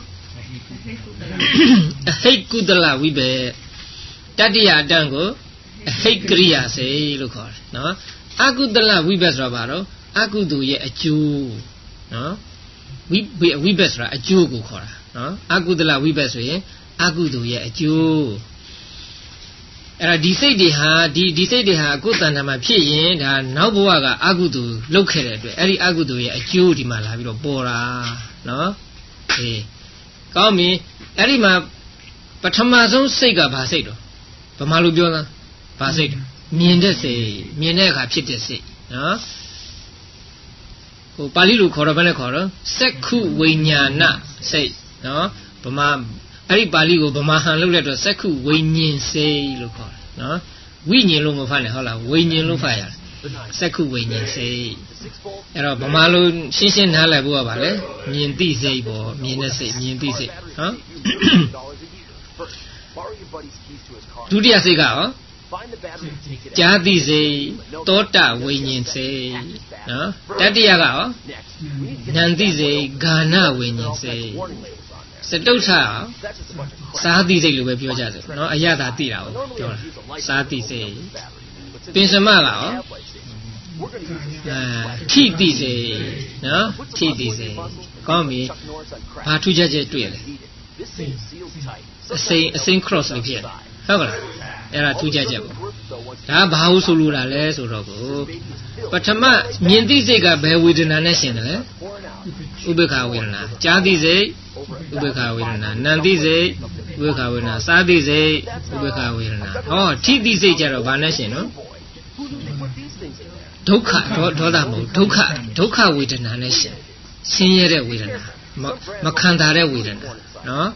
အဟိတ်ကုသလဝိဘေတတိယအတန်းကိုအဟိတ်ကရိယာစိတ်လို့ခေါ်တယ်နော်အကုသလဝိဘေဆိုတာဘာတော့အကုသိုလ်ရဲ့အကျိုးနော်ဝိဘေဆိုတာအကျိုးကိုခေါ်တာနော်အကုသလဝိဘေဆိုရင်အကုသိုလ်ရဲ့အကျိုးအဲ့ဒါဒီစိတ်တွေဟာဒီစိတ်တွေဟာအကုသန္တမှာဖြစ်ရင်ဒါနောက်ဘဝကအကုသိုလ်လုပ်ခဲ့တဲ့အတွက်အဲ့ဒီအကုသိုလ်ရဲ့အကျိုးဒီမှာလာပြီးတော့ပေါ်တာနော်အေးကောင်းပြီအဲ့ဒီမှာပထမဆုံးစိတ်ကဘာစိတ်တော့ဗမာလူပြောသားဘာစိတ်မြင်တဲ့စိတ်မြင်တဲ့အခါဖြစ်တဲ့စိတ်နော်ဟိုပါဠိလိုခေါ်တော့ဘယ်နဲ့ခေါ်တော့စက္ခုဝိညာဏစိတ်နော်ဗမာအဲ့ဒီပါဠိကိုဗမာဟန်လုပ်လိုက်တော့စက္ခုဝိညာဉ်စိတ်လို့ခေါ်တယ်နော်ဝိညာဉ်လို့မဖတ်နဲ့ဟုတ်လားဝိညာဉ်လို့ဖတ်ရတယ်စက္ခုဝိညာဉ်စိတ်အဲ့တော့ဗမာလိုရှင်းနားလည်ဖို့ကပါလေမြင်သိစိတ်ပေါ့မြင်တဲ့စိတ်မြင်သိစိတ်နော်ဒုတိယစိတ်ကရောကြားသိစိတ်သောတဝိညာဉ်စိတ်နော်တတိယကရောဉာဏ်သိစိတ်ဂါနဝိညာဉ်စိတ်စတုထစားသိစိတ်လို့ပဲပြောကြတယ်နော်အရသာသိတာကိုပြောတာစားသိစိတ်ပင်စမကရောထိသိစိတ်နော်ထိသိစိတ်ကောင်းပြီဘာထူးခြားချက်တွေ့လဲအစိမ်း cross လို့ဖြစ်ဟုတ်ကလားအဲ့ဒါထူးခြားချက်ပေါ့ဒါဘာလို့ဆိုလိုတာလဲဆိုတော့ကိုပထမမြင်သိစိတ်ကဘယ်ဝေဒနာနဲ့ရှင်တယ်လဲဥပေက္ခဝေဒနာကြားသိစိတ်ဥပေက္ခဝေဒနာနာမ်သိစိတ်ဥပေက္ခဝေဒနာစားသိစိတ်ဥပေက္ခဝေဒနာဟောထိသိစိတ်ကြတော့ဘာနဲ့ရှင်နော်ဒုက္ခဒေါသမဟုတ်ဒုက္ခဝေဒနာနဲ့ရှင်ဆင်းရဲတဲ့ဝေဒနာမခံတာတဲ့ဝေဒနာနော်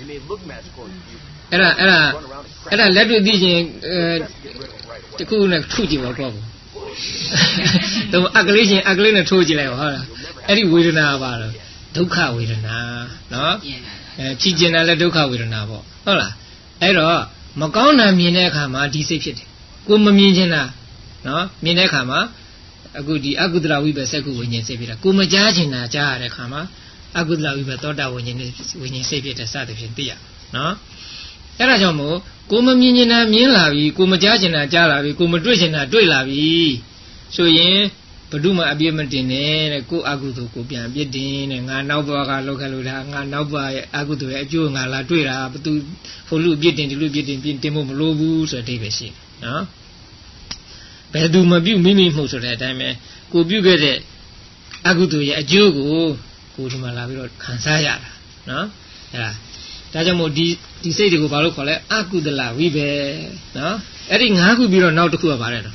အဲ့ဒါလက်တွေ့သိချင်းတခုနဲ့ထုကြည့်ပါကောတော့အကလေးချင်းအကလေးနဲ့ထိုးကြည့်လိုက်ပါဟုတ်လားအဲ့ဒီဝေဒနာပါတော့ဒုက္ခဝေဒနာနော်ဖြည့်ကျင်တာလည်းဒုက္ခဝေဒနာပေါ့ဟုတ်လားအဲ့တော့မကောင်းတာမြင်တဲ့အခါမှာဒီစိတ်ဖြစ်တယ်ကိုမမြင်ချင်တာနော်မြင်တဲ့အခါမှာအခုဒီအကုသလဝိပ္ပစက္ခုဝိညာဉ်စိတ်ဖြစ်တာကိုမကြားချင်တာကြားရတဲ့အခါမှာအကုသလဝိပ္ပသောတာဝိညာဉ်စိတ်ဖြစ်တဲ့စသဖြင့်သိရနော်အဲ့ဒါကြောင့်မို့ကိုမမြင်ချင်တာမြင်လာပြီကိုမကြားချင်တာကြားလာပြီကိုမတွေ့ချင်တာတွေ့လာပြီဆိုရင်ဘဒုမှအပြစ်မတင်နဲ့တဲ့ကိုအကုသိုလ်ကိုပြန်အပြစ်တင်တဲ့ငါနောက်ဘဝကလောက်ခဲ့လို့ဒါငါနောက်ဘဝရဲ့အကုသိုလ်ရဲ့အကျိုးငါလာတွေ့တာဘသူဟိုလူအပြစ်တင်ဒီလူအပြစ်တင်တင်ဖို့မလိုဘူးဆိုတဲ့အဓိပ္ပာယ်ရှိတယ်နော်ဘယ်သူမပြုမိမိမှုဆိုတဲ့အတိုင်းပဲကိုပြုခဲ့တဲ့အကုသိုလ်ရဲ့အကျိုးကိုဒီမှာလာပြီးတော့ခံစားရတာနော်အဲ့ဒါကြောင့်မို့ဒီစိတ်တွေကိုဘာလို့ခေါ်လဲအကုသလဝိပဲနော်အဲ့ဒီ၅ခုပြီးတော့နောက်တစ်ခုကဘာလဲတော့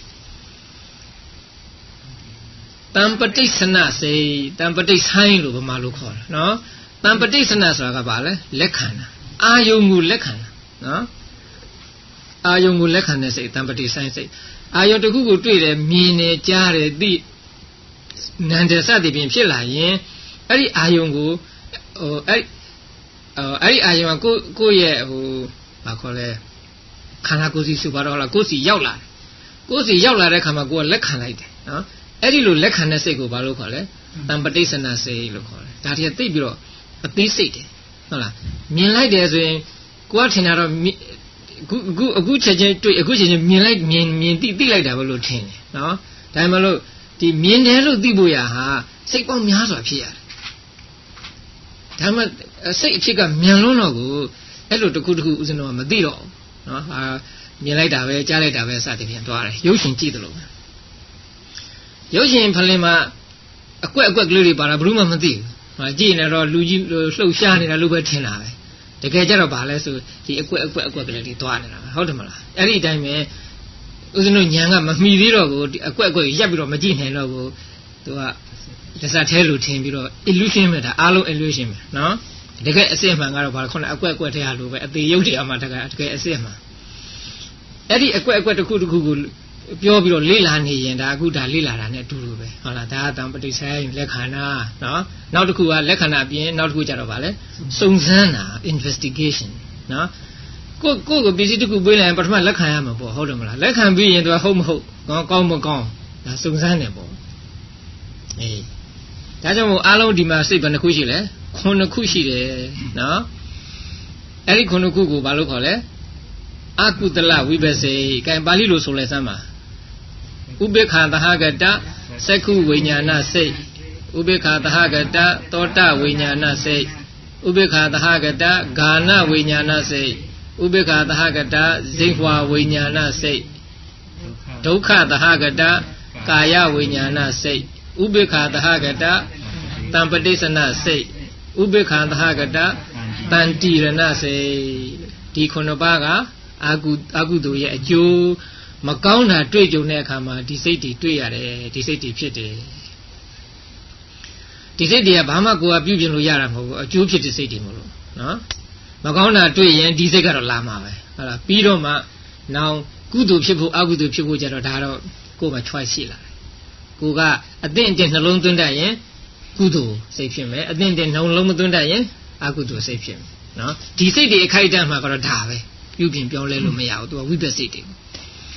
တံပဋိစ္စနစိတ်တံပဋိဆိုင်လို့ဗမာလိုခေါ်တာနော်တံပဋိစ္စနဆိုတာကဘာလဲလက်ခံတာအာယုံကိုလက်ခံတာနော်အာယုံကိုလက်ခံတဲ့စိတ်တံပဋိဆိုင်စိတ်အာယုံတစ်ခုကိုတွေ့တယ်မြင်တယ်ကြားတယ်သိနန္ဒစသည်ဖြင့်ဖြစ်လာရင်အဲ့ဒီအာယုံကိုအဲ့ဒီအာယုံကကိုယ့်ရဲ့ဘာခေါ်လဲခန္ဓာကိုယ်စီစုပါတော့လားကိုယ်စီရောက်လာတယ်ကိုယ်စီရောက်လာတဲ့ခါမှာကိုယ်ကလက်ခံလိုက်တယ်နော်အဲ့ဒီလိုလက်ခံတဲ့စိတ်ကိုဘာလို့ခေါ်လဲတံပဋိစ္စနစိတ်လို့ခေါ်တယ်ဒါတည်းသိပြီးတော့အသေးစိတ်တယ်ဟုတ်လားမြင်လိုက်တယ်ဆိုရင်ကိုယ်ကထင်တာတော့အခုချက်ချင်းတွေ့အခုချက်ချင်းမြင်သိလိုက်တာပဲလို့ထင်တယ်နော်ဒါမှမဟုတ်ဒီမြင်တယ်လို့သိဖို့ရဟာစိတ်ပေါင်းများစွာဖြစ်ရတယ်ဒါမှစိတ်အဖြစ်ကမြန်လွန်းတော့ကိုအဲ့လိုတစ်ခုဥစဉ်တော့မသိတော့ဘူးနော်မြင်လိုက်တာပဲကြားလိုက်တာပဲစသဖြင့်သွားတယ်ရုပ်ရှင်ကြည့်တယ်လို့ရုပ်ရှင်ဖလင်မှာအကွက်ကလေးတွေပါတာဘယ်သူမှမသိဘူးကြည့်နေတော့လူကြီးလှုပ်ရှားနေတာလို့ပဲထင်တာပဲတကယ်ကြတော့ဗာလဲဆိုဒီအကွက်ကလေးတွေသွားနေတာပဲဟုတ်တယ်မလားအဲ့ဒီအတိုင်းပဲဦးဇင်းတို့ညံကမမီသေးတော့ကိုဒီအကွက်ရပ်ပြီးတော့မကြည့်နိုင်တော့ကိုသူကတစားသေးလို့ထင်ပြီးတော့ illusion ပဲဒါအားလုံး illusion ပဲနော်တကယ်အစစ်မှန်ကတော့ဗာခုနအကွက်ထဲရလို့ပဲအသေးရုပ်တွေအမှတကယ်အစစ်မှန်အဲ့ဒီအကွက်တစ်ခုကိုပြောပြီးတော့လေ့လာနေရင်ဒါအခုဒါလေ့လာတာနဲ့အတူတူပဲဟုတ်လားဒါကတံပဋိဆိုင်လက်ခဏနော်နောက်တစ်ခုကလက်ခဏအပြင်နောက်တစ်ခုကျတော့ဗာလဲစုံစမ်းတာ investigation နော်ကိုပစ္စည်းတစ်ခုပေးလိုက်ရင်ပထမလက်ခံရမှာပေါ့ဟုတ်တယ်မလားလက်ခံပြီးရင်သူကဟုတ်မဟုတ်ကောင်းမကောင်းဒါစုံစမ်းတယ်ပေါ့အေးဒါကြောင့်မို့အားလုံးဒီမှာစိတ်ဘယ်နှခုရှိလဲ9ခုရှိတယ်နော်အဲ့ဒီ9ခုကိုဘာလို့ခေါ်လဲအကုသလဝိပ္ပစေကဲပါဠိလိုဆိုလဲစမ်းပါဥပေက္ခသဟဂတစက္ခုဝိညာဏစိတ်ဥပေက္ခသဟဂတသောတဝိညာဏစိတ်ဥပေက္ခသဟဂတဂါနဝိညာဏစိတ်ဥပေက္ခသဟဂတဇိဝဝိညာဏစိတ်ဒုက္ခသဟဂတကာယဝိညာဏစိတ်ဥပေက္ခသဟဂတတံပဋိစ္စနစိတ်ဥပေက္ခသဟဂတတန်တိရဏစိတ်ဒီ9ပါးကအကုသိုလ်ရဲ့အကျိုးမကောင်းတာတွေ့ကြုံတဲ့အခါမှာဒီစိတ်တွေတွေ့ရတယ်ဒီစိတ်တွေဖြစ်တယ်ဒီစိတ်တွေကဘာမှကိုယ်ကပြုပြင်လို့ရတာမဟုတ်ဘူးအကျိုးဖြစ်တဲ့စိတ်တွေမဟုတ်လို့နော်မကောင်းတာတွေ့ရင်ဒီစိတ်ကတော့လာမှာပဲဟုတ်လားပြီးတော့မှနောင်ကုသိုလ်ဖြစ်ဖို့အကုသိုလ်ဖြစ်ဖို့ကြတော့ဒါတော့ကိုယ်မှာ choice ရှိလာတယ်ကိုကအသင့်အတင့်နှလုံးသွင်းတတ်ရင်ကုသိုလ်စိတ်ဖြစ်မယ်အသင့်အတင့်နှလုံးမသွင်းတတ်ရင်အကုသိုလ်စိတ်ဖြစ်မယ်နော်ဒီစိတ်တွေအခိုက်အတန့်မှာကတော့ဒါပဲပြုပြင်ပြောင်းလဲလို့မရဘူးသူကဝိပဿစိတ်တွေ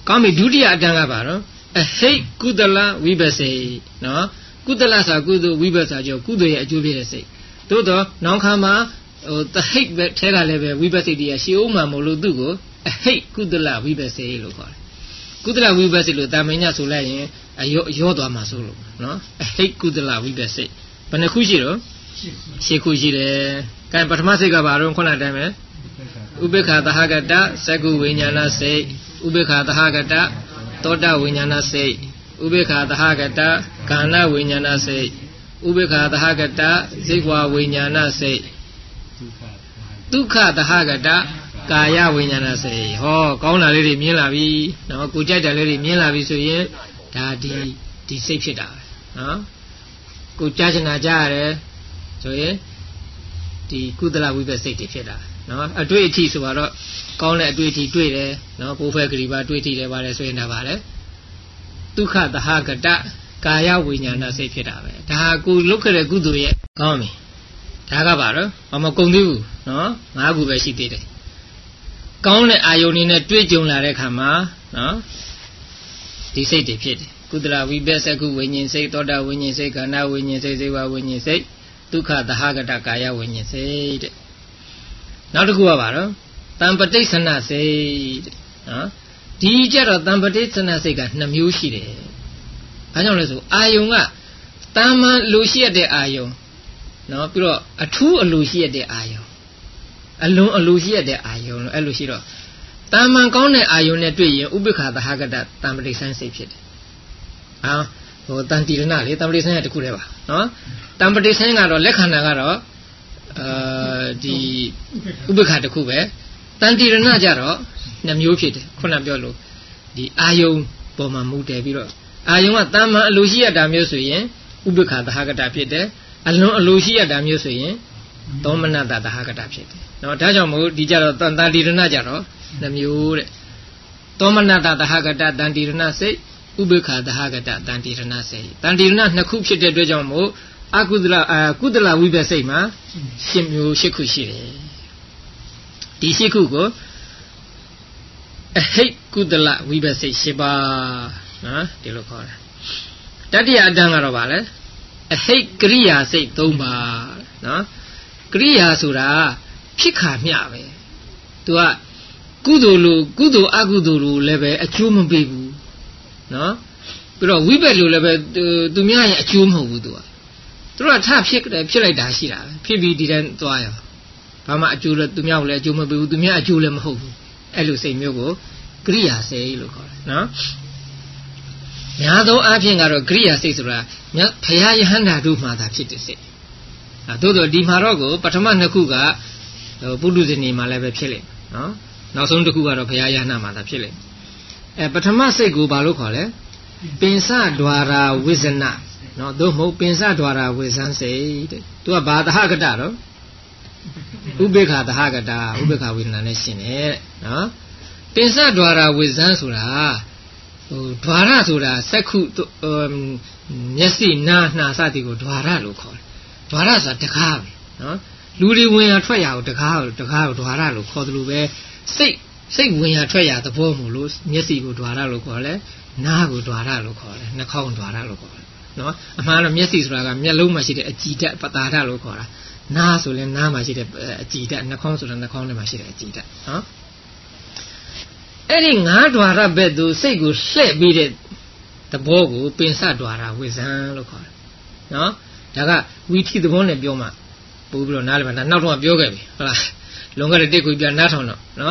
ကောင်းပြီဒုတိယအတန်းကပါတော့အဟိတ်ကုသလဝိပစေနော်ကုသလဆိုကုသိုလ်ဝိပဿာကျော်ကုသိုလ်ရဲ့အကျိုးဖြစ်တဲ့စိတ်သို့တော့နောက်ခါမှာသဟိတ်ပဲထဲကလည်းပဲဝိပဿိတရားရှေးဦးမှာမလို့သူ့ကိုအဟိတ်ကုသလဝိပစေလို့ခေါ်တယ်ကုသလဝိပစေလို့တာမညဆိုလိုက်ရင်ရောသွားမှာဆိုလို့နော်အဟိတ်ကုသလဝိပစေဘယ်နှခုရှိတော့ရှစ်ခုရှိတယ်ကဲပထမစိတ်ကဘာတော့ခုနတိုင်းပဲဥပေက္ခသဟဂတသက္ကုဝိညာဏစိတ်ဥပေက္ခသဟဂတသောတဝိညာဏစိတ်ဥပေက္ခသဟဂတကာဏဝိညာဏစိတ်ဥပေက္ခသဟဂတဇိဝဝိညာဏစိတ်ဒုက္ခသဟဂတကာယဝိညာဏစိတ်ဟောကောင်းတာလေးတွေမြင်လာပြီနော်ကိုကြိုက်တာလေးတွေမြင်လာပြီဆိုရင်ဒါဒီစိတ်ဖြစ်တာပဲနော်ကိုကြားချင်တာကြားရတယ်ဆိုရင်ဒီကုသလဝိပ္ပစိတ်တွေဖြစ်တာနော်အတွေ့အထိဆိုတော့ကောင်းတဲ့အတွေ့အထိတွေ့တယ်နော်ဘိုးဖဲကလေးပါတွေ့ထိတယ်ပါတယ်ဆိုရင်ဒါပါလေဒုက္ခသဟဂတကာယဝိညာဏစိတ်ဖြစ်တာပဲဒါကိုလုတ်ခဲ့တဲ့ကုသိုလ်ရဲ့ကောင်းပြီဒါကပါတော့မကုန်သေးဘူးနော်၅ခုပဲရှိသေးတယ်ကောင်းတဲ့အာယုန်တွေနဲ့တွေ့ကြုံလာတဲ့ခါမှာနော်ဒီစိတ်တွေဖြစ်တယ်ကုသလဝိပ္ပစကုဝိညာဉ်စိတ်သောတာဝိညာဉ်စိတ်ခန္ဓာဝိညာဉ်စိတ်ဇေဝဝိညာဉ်စိတ်ဒုက္ခသဟဂတကာယဝိညာဉ်စိတ်တဲ့နောက်တစ်ခုကပါတော့တံပဋိစ္စနစိတ်တဲ့နော်ဒီကြတော့တံပဋိစ္စနစိတ်က2မျိုးရှိတယ်ဘာကြောင့်လဲဆိုအာယုံကတာမန်လိုရှိရတဲ့အာယုံနော်ပြီးတော့အထူးအလိုရှိရတဲ့အာယုံအလုံးအလိုရှိရတဲ့အာယုံလို့အဲ့လိုရှိတော့တာမန်ကောင်းတဲ့အာယုံနဲ့တွေ့ရင်ဥပိ္ပခာသဟဂတတံပဋိစ္စနစိတ်ဖြစ်တယ်ဟိုတန်တိရဏလေတံပဋိစ္စနတခုတည်းပါနော်တံပဋိစ္စနကတော့လက်ခန္ဓာကတော့ဒီဥပိ္ပခာတခုပဲတန်တိရဏကြတော့2မျိုးဖြစ်တယ်ခုနပြောလို့ဒီအာယုံပေါ်မှာမူတည်ပြီးတော့အာယုံကတာမန်အလိုရှိရတာမျိုးဆိုရင်ဥပိ္ပခာသဟဂတဖြစ်တယ်အလုံးအလိုရှိရတာမျိုးဆိုရင်သောမနတသဟဂတဖြစ်တယ်နော်ဒါကြောင့်မို့ဒီကြတော့တန်တိရဏကြတော့2မျိုးတဲ့သောမနတသဟဂတတန်တိရဏစိတ်ဥပိ္ပခာသဟဂတတန်တိရဏစိတ်တန်တိရဏ2ခုဖြစ်တဲ့အတွက်ကြောင့်မို့အကုသလကုသလဝိပ္ပစိတ်မှာ10မျိုး10ခုရှိတယ်ဒီ10ခုကိုအဟိတ်ကုသလဝိပ္ပစိတ်10ပါးနော်ဒီလိုခေါ်တာတတိယအတန်းကတော့ဗာလဲအဟိတ်ကရိယာစိတ်3ပါးနော်ကရိယာဆိုတာဖြစ်ခါမျှပဲသူကကုသိုလ်လိုကုသိုလ်အကုသိုလ်လိုလည်းပဲအကျိုးမပေးဘူးနော်ပြီးတော့ဝိပ္ပလိုလည်းပဲသူများရဲ့အကျိုးမဟုတ်ဘူးသူကထဖြစ်လိုက်တာရှိတာပဲဖြစ်ပြီးဒီတန်းသွားရောဘာမှအကျိုးလည်းသူများလည်းအကျိုးမပေးဘူးသူများအကျိုးလည်းမဟုတ်ဘူးအဲ့လိုစိတ်မျိုးကိုကရိယာစိတ်လို့ခေါ်တယ်နော်များသောအားဖြင့်ကတော့ကရိယာစိတ်ဆိုတာဘုရားယဟန္တာတို့မှသာဖြစ်တဲ့စိတ်သို့တော့ဒီမှာတော့ကိုပထမ2ခုကပုထုဇဉ်နေမှာလည်းပဲဖြစ်လိမ့်နော်နောက်ဆုံးတစ်ခုကတော့ဘုရားယဟန္တာမှာသာဖြစ်လိမ့်ပထမစိတ်ကိုဘာလို့ခေါ်လဲပင်စဒွါရာဝိဇ္ဇနနော်သို့မဟုတ်ပင်စဒွါရာဝိဇ္ဇန်စိတ်တဲ့သူကဘာသဟဂတတော့ဥပေက္ခသဟဂတဥပေက္ခဝေဒနာနဲ့ရှင်းတယ်နော်ပင်စဒွါရာဝိဇ္ဇန်ဆိုတာဒွါရဆိုတာစက္ခုမျက်စိနားနှာစသည်ကိုဒွါရလို့ခေါ်တယ်ဒွါရဆိုတာတကားပဲနော်လူတွေဝင်ရထွက်ရကိုတကားကိုဒွါရလို့ခေါ်တယ်လို့ပဲစိတ်ဝင်ရထွက်ရသဘောမို့လို့မျက်စိကိုဒွါရလို့ခေါ်တယ်နားကိုဒွါရလို့ခေါ်တယ်နှာခေါင်းဒွါရလို့ခေါ်တယ်နော်အမှန်တော့မျက်စိဆိုတာကမျက်လုံးမှာရှိတဲ့အကြည်ဓာတ်ပတာဓာတ်လို့ခေါ်တာနားဆိုရင်နားမှာရှိတဲ့အကြည်ဓာတ်နှာခေါင်းဆိုရင်နှာခေါင်းထဲမှာရှိတဲ့အကြည်ဓာတ်နော်အဲ့ဒီ9ဓာရဘက်သူစိတ်ကိုလှည့်ပြီးတဲ့သဘောကိုပင်စဓာရဝိဇ္ဇံလို့ခေါ်တယ်နော်ဒါကဝီထီသဘောနဲ့ပြောမှပို့ပြီးတော့နားလည်ပါနောက်တော့ပြောခဲ့ပြီဟုတ်လားလွန်ခဲ့တဲ့တိတ်ကိုပြန်နားထောင်တော့နော်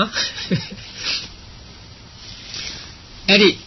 အဲ့ဒီ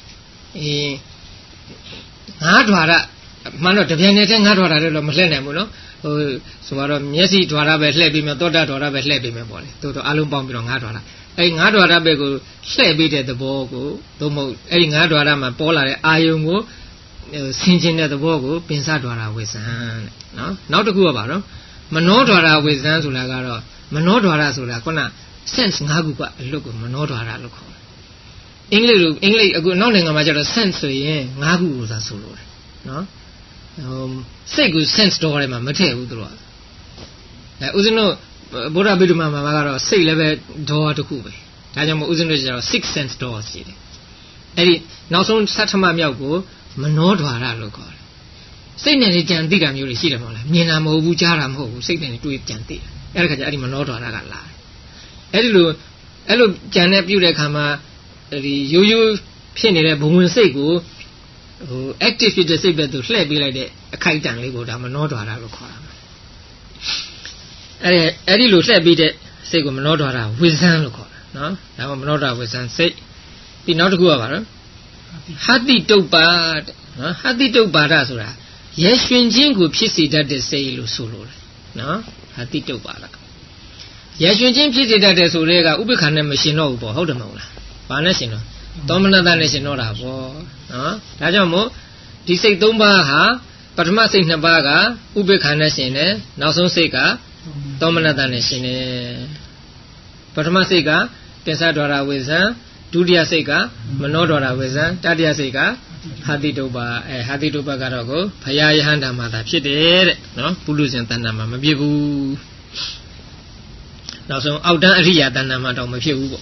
9ဓာရမှန်တော့တပြန်နေတဲ့9ဓာရလည်းမလှည့်နိုင်ဘူးနော်ဆိုတော့မျက်စိဓာရပဲလှည့်ပြီးမှသောတာဓာရပဲလှည့်ပြီးမှပေါ့လေတို့တော့အလုံးပေါင်းပြီးတော့9ဓာရအဲ့9ဓာရဘက်ကိုလှည့်ပြီးတဲ့သဘောကိုသို့မဟုတ်အဲ့ဒီ9ဓာရမှာပေါ်လာတဲ့အာယုံကိုဆင်ခြင်တဲ့သဘောကိုပင်စဓာရဝိဇ္ဇံတဲ့နော်နောက်တစ်ခုကပါတော့မနောဓာရဝိဇ္ဇံဆိုတာကတော့မနောဓာရဆိုတာခုန sense 5ခုကအလွတ်ကိုမနောဓာရလို့ခေါ်တယ်အင်္ဂလိပ်အခုနောက်နိုင်ငံမှာကျတော့ sense ဆိုရင်5ခုကိုသာဆိုလို့တယ်နော်စိတ်ကို sense တော့တယ်မှာမထည့်ဘူးသူတို့ကဦးဇင်းတို့ဗုဒ္ဓဗိဓမာမှာကတော့စိတ်လည်းပဲဒေါ်တစ်ခုပဲဒါကြောင့်မို့ဦးဇင်းတို့ကျတော့ six sense door ရှိတယ် Eddie, now some Satama Miago, Manodwara local. Say any Jandiga Murishima, Minamo Bujaram Ho, say any to it Janti, Ericadi Manodwara. Eddie, Hello, Janep Yurekama, the you Penny Boon Sego, active you just say that to slap like a kite and label down Manodwara local. Eddie looks like beat it, Sego Manodwara, Wizan local. No, now Manodwara Wizan say, be not go over. Hadi do bad, Hadi do badazura. Yes, when Jingu pissy that they say Lusulu. No, Hadi do bad. Yes, when Jim pissy that is Urega, Ubicana machine over, hold a mola. Panasino, Domina National Abo, Tajamo, this say Dumbaha, but Massing Nabaga, Ubicana Sine, Nason Sega, Domina National Patamasiga, Pensadora Wizan. Dudia Sega, Manodora Wizan, Tadia Sega, Hadidoba, Hadidoba Garago, Paya Handa Mata, Pide, no, Pulus and Tanama, Mabibu. Now, so out down Ria Tanama, Mabibu.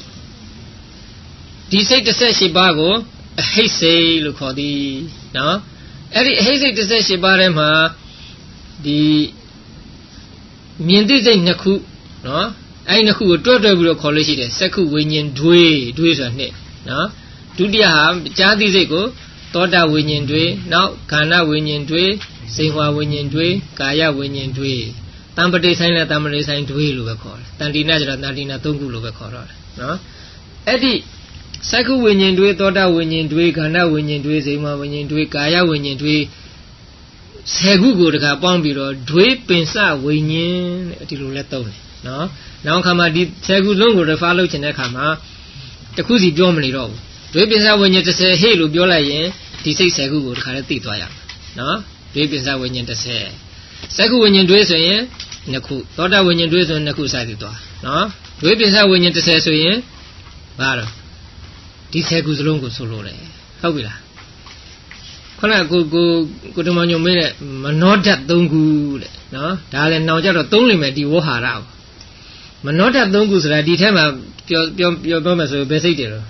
This say to say Shibago, a hazy look for the no, every hazy to say Shibarema, the Miendize Naku, no. I know who daughter college it, Seku Winian Dwe on it. No, Dudia, Jadi Zego, Toda Winian Dwe, now Kana Winian Dwe, Singwa Winian Dwe, Kaya Winian Dwe, Tampade Sign Tamade Sign Dwe Lubacor, Tandina Nadina Tungu Lubacor. No, Eddie Seku Winian Dwe, Toda Winian Dwe, Kana Winian Dwe, Singwa Winian Dwe, Kaya Winian Dwe, Segugo the Capombiro, Dwe Pensa Winian, Tiluletone. No. Now come a deep Segu Longo the follow Chinakama, the Kuzi Germany row. Dwebins when you say, hey, Lubiola, the say Segu would carry Titoya. No, Dwebins when you say Segu when you do it, Naku, Toda when you do it on Naku Sadito. No, Dwebins when you say so, Bar. This Segu's Longo solo. How will I? Kona go to Monument, Manota don't good. No, darling, now just don't limit the Wohara. Manota don't go to the time your bombers will be said.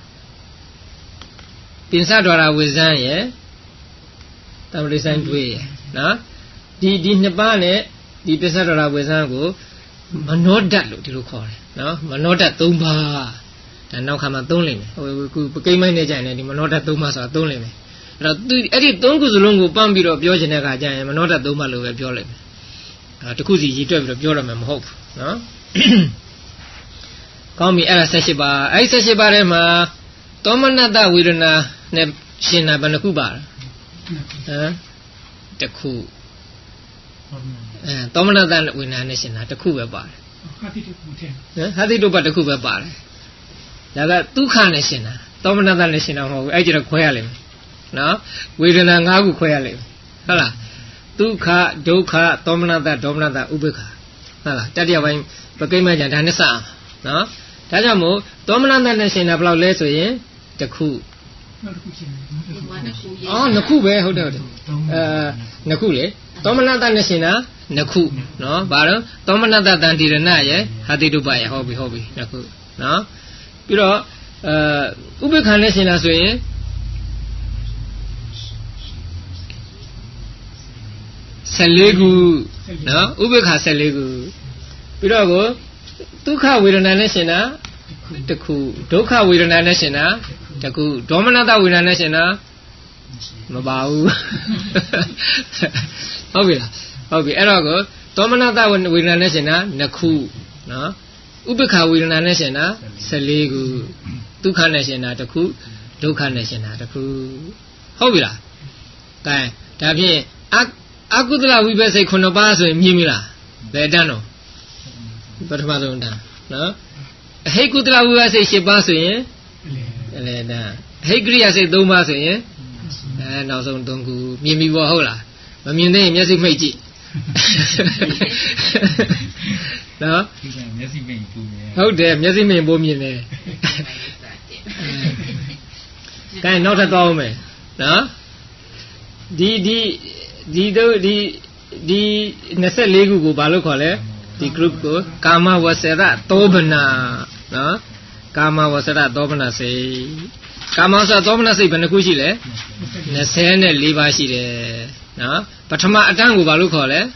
Pinsadora was done, yeah? That was the way. No? The Nabane, the Pinsadora was go, Manota to call it. No, Manota Tumba. And now come a don't we could became manager and Manota Tumas or don't limit. Eddie don't go to Longo Pambiro of Yojanaka, and Manota Dumalo of Jolim. To Kuzi, he told the Joram and Hope. No? Call me Ella Seshiba, I Seshibarema, Tomanada Widana, Neb Shina Banakuba. The coup. Tomanada Wina Nation at the Kuba bar. How did you but the Kuba bar? There are two carnation, Tomanada Nation of Edge Qualim. No, we don't know how to quail. Hala, Duka, Doka, Dominata, Ubeka. Hala, Tadia Wayne, Bakima Jantanesa. No, Tajamo, Dominanta Nation about less way, the coup. Oh, Nakube, hold out. Nakule, Dominanta Nation, Naku, no, Baro, Dominata Dandirana, Hadidubai, hobby, Naku. No, you know, Ubeka Nation as way. Salegu, no, Ubeka Salegu. Pirago, Duka with an anashina, the coup, Doka with an anashina, the coup, Dominata with an anashina, Mabau. Okay, Erago, Dominata with an anashina, Naku, no, Ubeka with an anashina, Salegu, Duka nashina, the coup, Doka nashina, the coup. Hobila. Tabi, Akudla, we better say Konobazo and Yimila. Bedano. But Madonna. No? Hey, Kudla, we better say Shibaso, eh? Hey, Gria say Domaso, eh? And also don't go Mimi Wahola. I mean, name, yes, it may be. No? How damn, yes, it may be. Kind not at all, man. No? The Nessa Legu go Balocole, the group go, Kama was at Dobana, no? Kama was at Dobana say, ကာမောဇသောမနစိတ်ဘယ်နှခုရှိလဲ24ပါးရှိတယ်နော်ပထမအတန်းကိုဘာလို့ခေါ်လဲ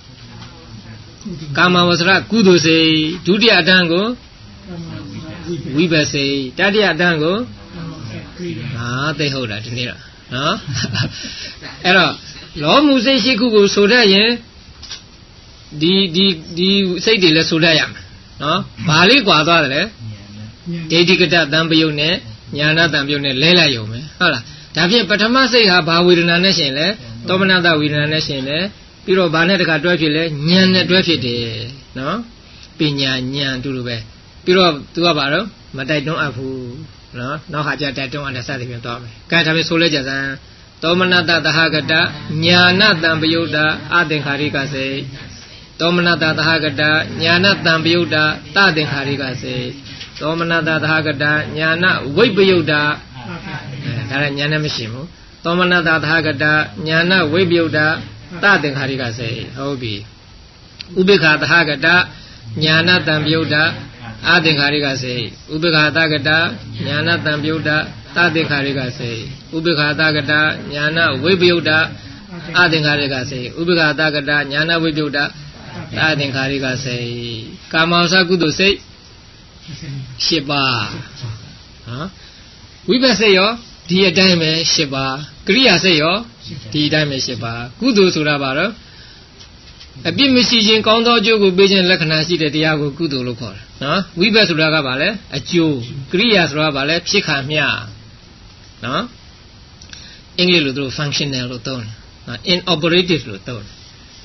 ကာမဝဆရကုသိုလ်စိတ်ဒုတိယအတန်းကိုဝိပဿစိတ်တတိယအတန်းကိုသိဟုတ်တာဒီနေ့တော့နော်အဲ့တော့လောမှုစိတ်ရှိခုကိုဆိုတတ်ရင်ဒီစိတ်တွေလည်းဆိုတတ်ရမယ်နော်ဘာလေးကွာသွားတယ်လဲဒိဋ္ဌိကတတံပယုတ်နဲ့ညာဏတံပယုတ်နဲ့လဲလိုက်ရုံပဲဟုတ်လားဒါဖြင့်ပထမစိတ်ဟာဘာဝေဒနာနဲ့ရှင်လဲသောမနတဝေဒနာနဲ့ရှင်လဲပြီးတော့ဘာနဲ့တခါတွဲဖြစ်လဲဉာဏ်နဲ့တွဲဖြစ်တယ်နော်ပညာဉာဏ်တူလိုပဲပြီးတော့သူကဘာတော့မတိုက်တွန်းအပ်ဘူးနော်နောက်ဟာကြတိုက်တွန်းအပ်တဲ့စသည်ဖြင့်သွားမယ်ကဲဒါဖြင့်ဆိုလဲကြစမ်းသောမနတသဟကတညာဏတံပယုတ်တာအသင်္ခါရိကစိတ်သောမနတသဟကတညာဏတံပယုတ်တာတသင်္ခါရိကစိတ်သောမနတသဟကတညာဏဝိပယုတ်တာဒါလည်းညာနဲ့မရှိဘူးသောမနတသဟကတညာဏဝိပယုတ်တာတသင်္ခါရိကစိတ်ဟုတ်ပြီဥပိ္ပခာသဟကတညာဏတံပယုတ်တာအသင်္ခါရိကစိတ်ဥပိ္ပခာသကတညာဏတံပယုတ်တာတသင်္ခါရိကစိတ်ဥပိ္ပခာသကတညာဏဝိပယုတ်တာအသင်္ခါရိကစိတ်ဥပိ္ပခာသကတညာဏဝိပယုတ်တာတသင်္ခါရိကစိတ်ကာမောဇကုသိုလ်စိတ်10ပါးနော်ဝိပဿစိတ်ရောဒီအတိုင်းပဲ10ပါးကရိယာစိတ်ရောဒီအတိုင်းပဲ10ပါးကုသိုလ်ဆိုတာဘာတော့အပြစ်မရှိခြင်းကောင်းသောအကျိုးကိုပေးခြင်းလက္ခဏာရှိတဲ့တရားကိုကုသိုလ်လို့ခေါ်တယ်နော်ဝိပဿဆိုတာကဘာလဲအကျိုးကရိယာဆိုတာဘာလဲဖြစ်ခါမျှနော်အင်္ဂလိပ်လိုသူတို့ functional လို့သုံးတယ်နော် inoperative လို့သုံးတယ်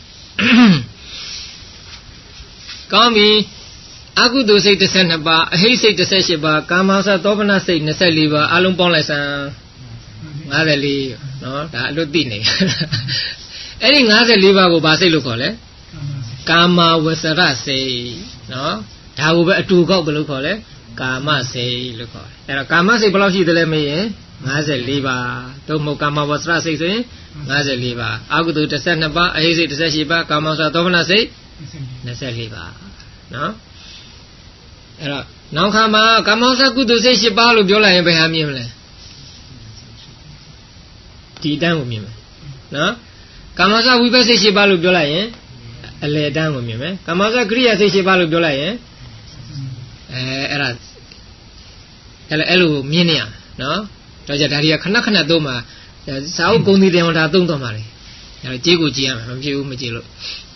ကောင်းပြီအကုသိုလ်စိတ်12ပါးအဟိစိတ်18ပါးကာမောဇသောမနစိတ်24ပါးအလုံးပေါင်းလိုက်စမ်း54နော်ဒါအလွတ်သိနေအဲ့ဒီ54ပါးကိုဘာစိတ်လို့ခေါ်လဲကာမဝဆရစိတ်နော်ဒါကိုပဲအတူကောက်ဘယ်လိုခေါ်လဲကာမစိတ်လို့ခေါ်တယ်အဲ့တော့ကာမစိတ်ဘယ်လောက်ရှိသလဲမေးရင်54ပါးသို့မဟုတ်ကာမဝဆရစိတ်ဆိုရင်54ပါးအကုသိုလ်12ပါးအဟိစိတ်18ပါးကာမောဇသောမနစိတ်24ပါးနော်အဲ့တော့နောက်ခါမှာကာမောဇကုသိုလ်စိတ်10ပါးလို့ပြောလိုက်ရင်ဘယ်ဟာမြင်မလဲဒီတန်းကိုမြင်မယ်နော်ကာမောဇဝိပဿစိတ်10ပါးလို့ပြောလိုက်ရင်အလယ်တန်းကိုမြင်မယ်ကာမောဇကရိယာစိတ်10ပါးလို့ပြောလိုက်ရင်အဲ့လိုမြင်နေရနော်တော့ကြဒါတွေကခဏခဏသုံးမှာစာအုပ်ကုန်သည်တင်တာသုံးတော့မှာလေအဲ့တော့ကြေးကိုကြည့်ရမှာမဖြစ်ဘူးမကြည့်လို့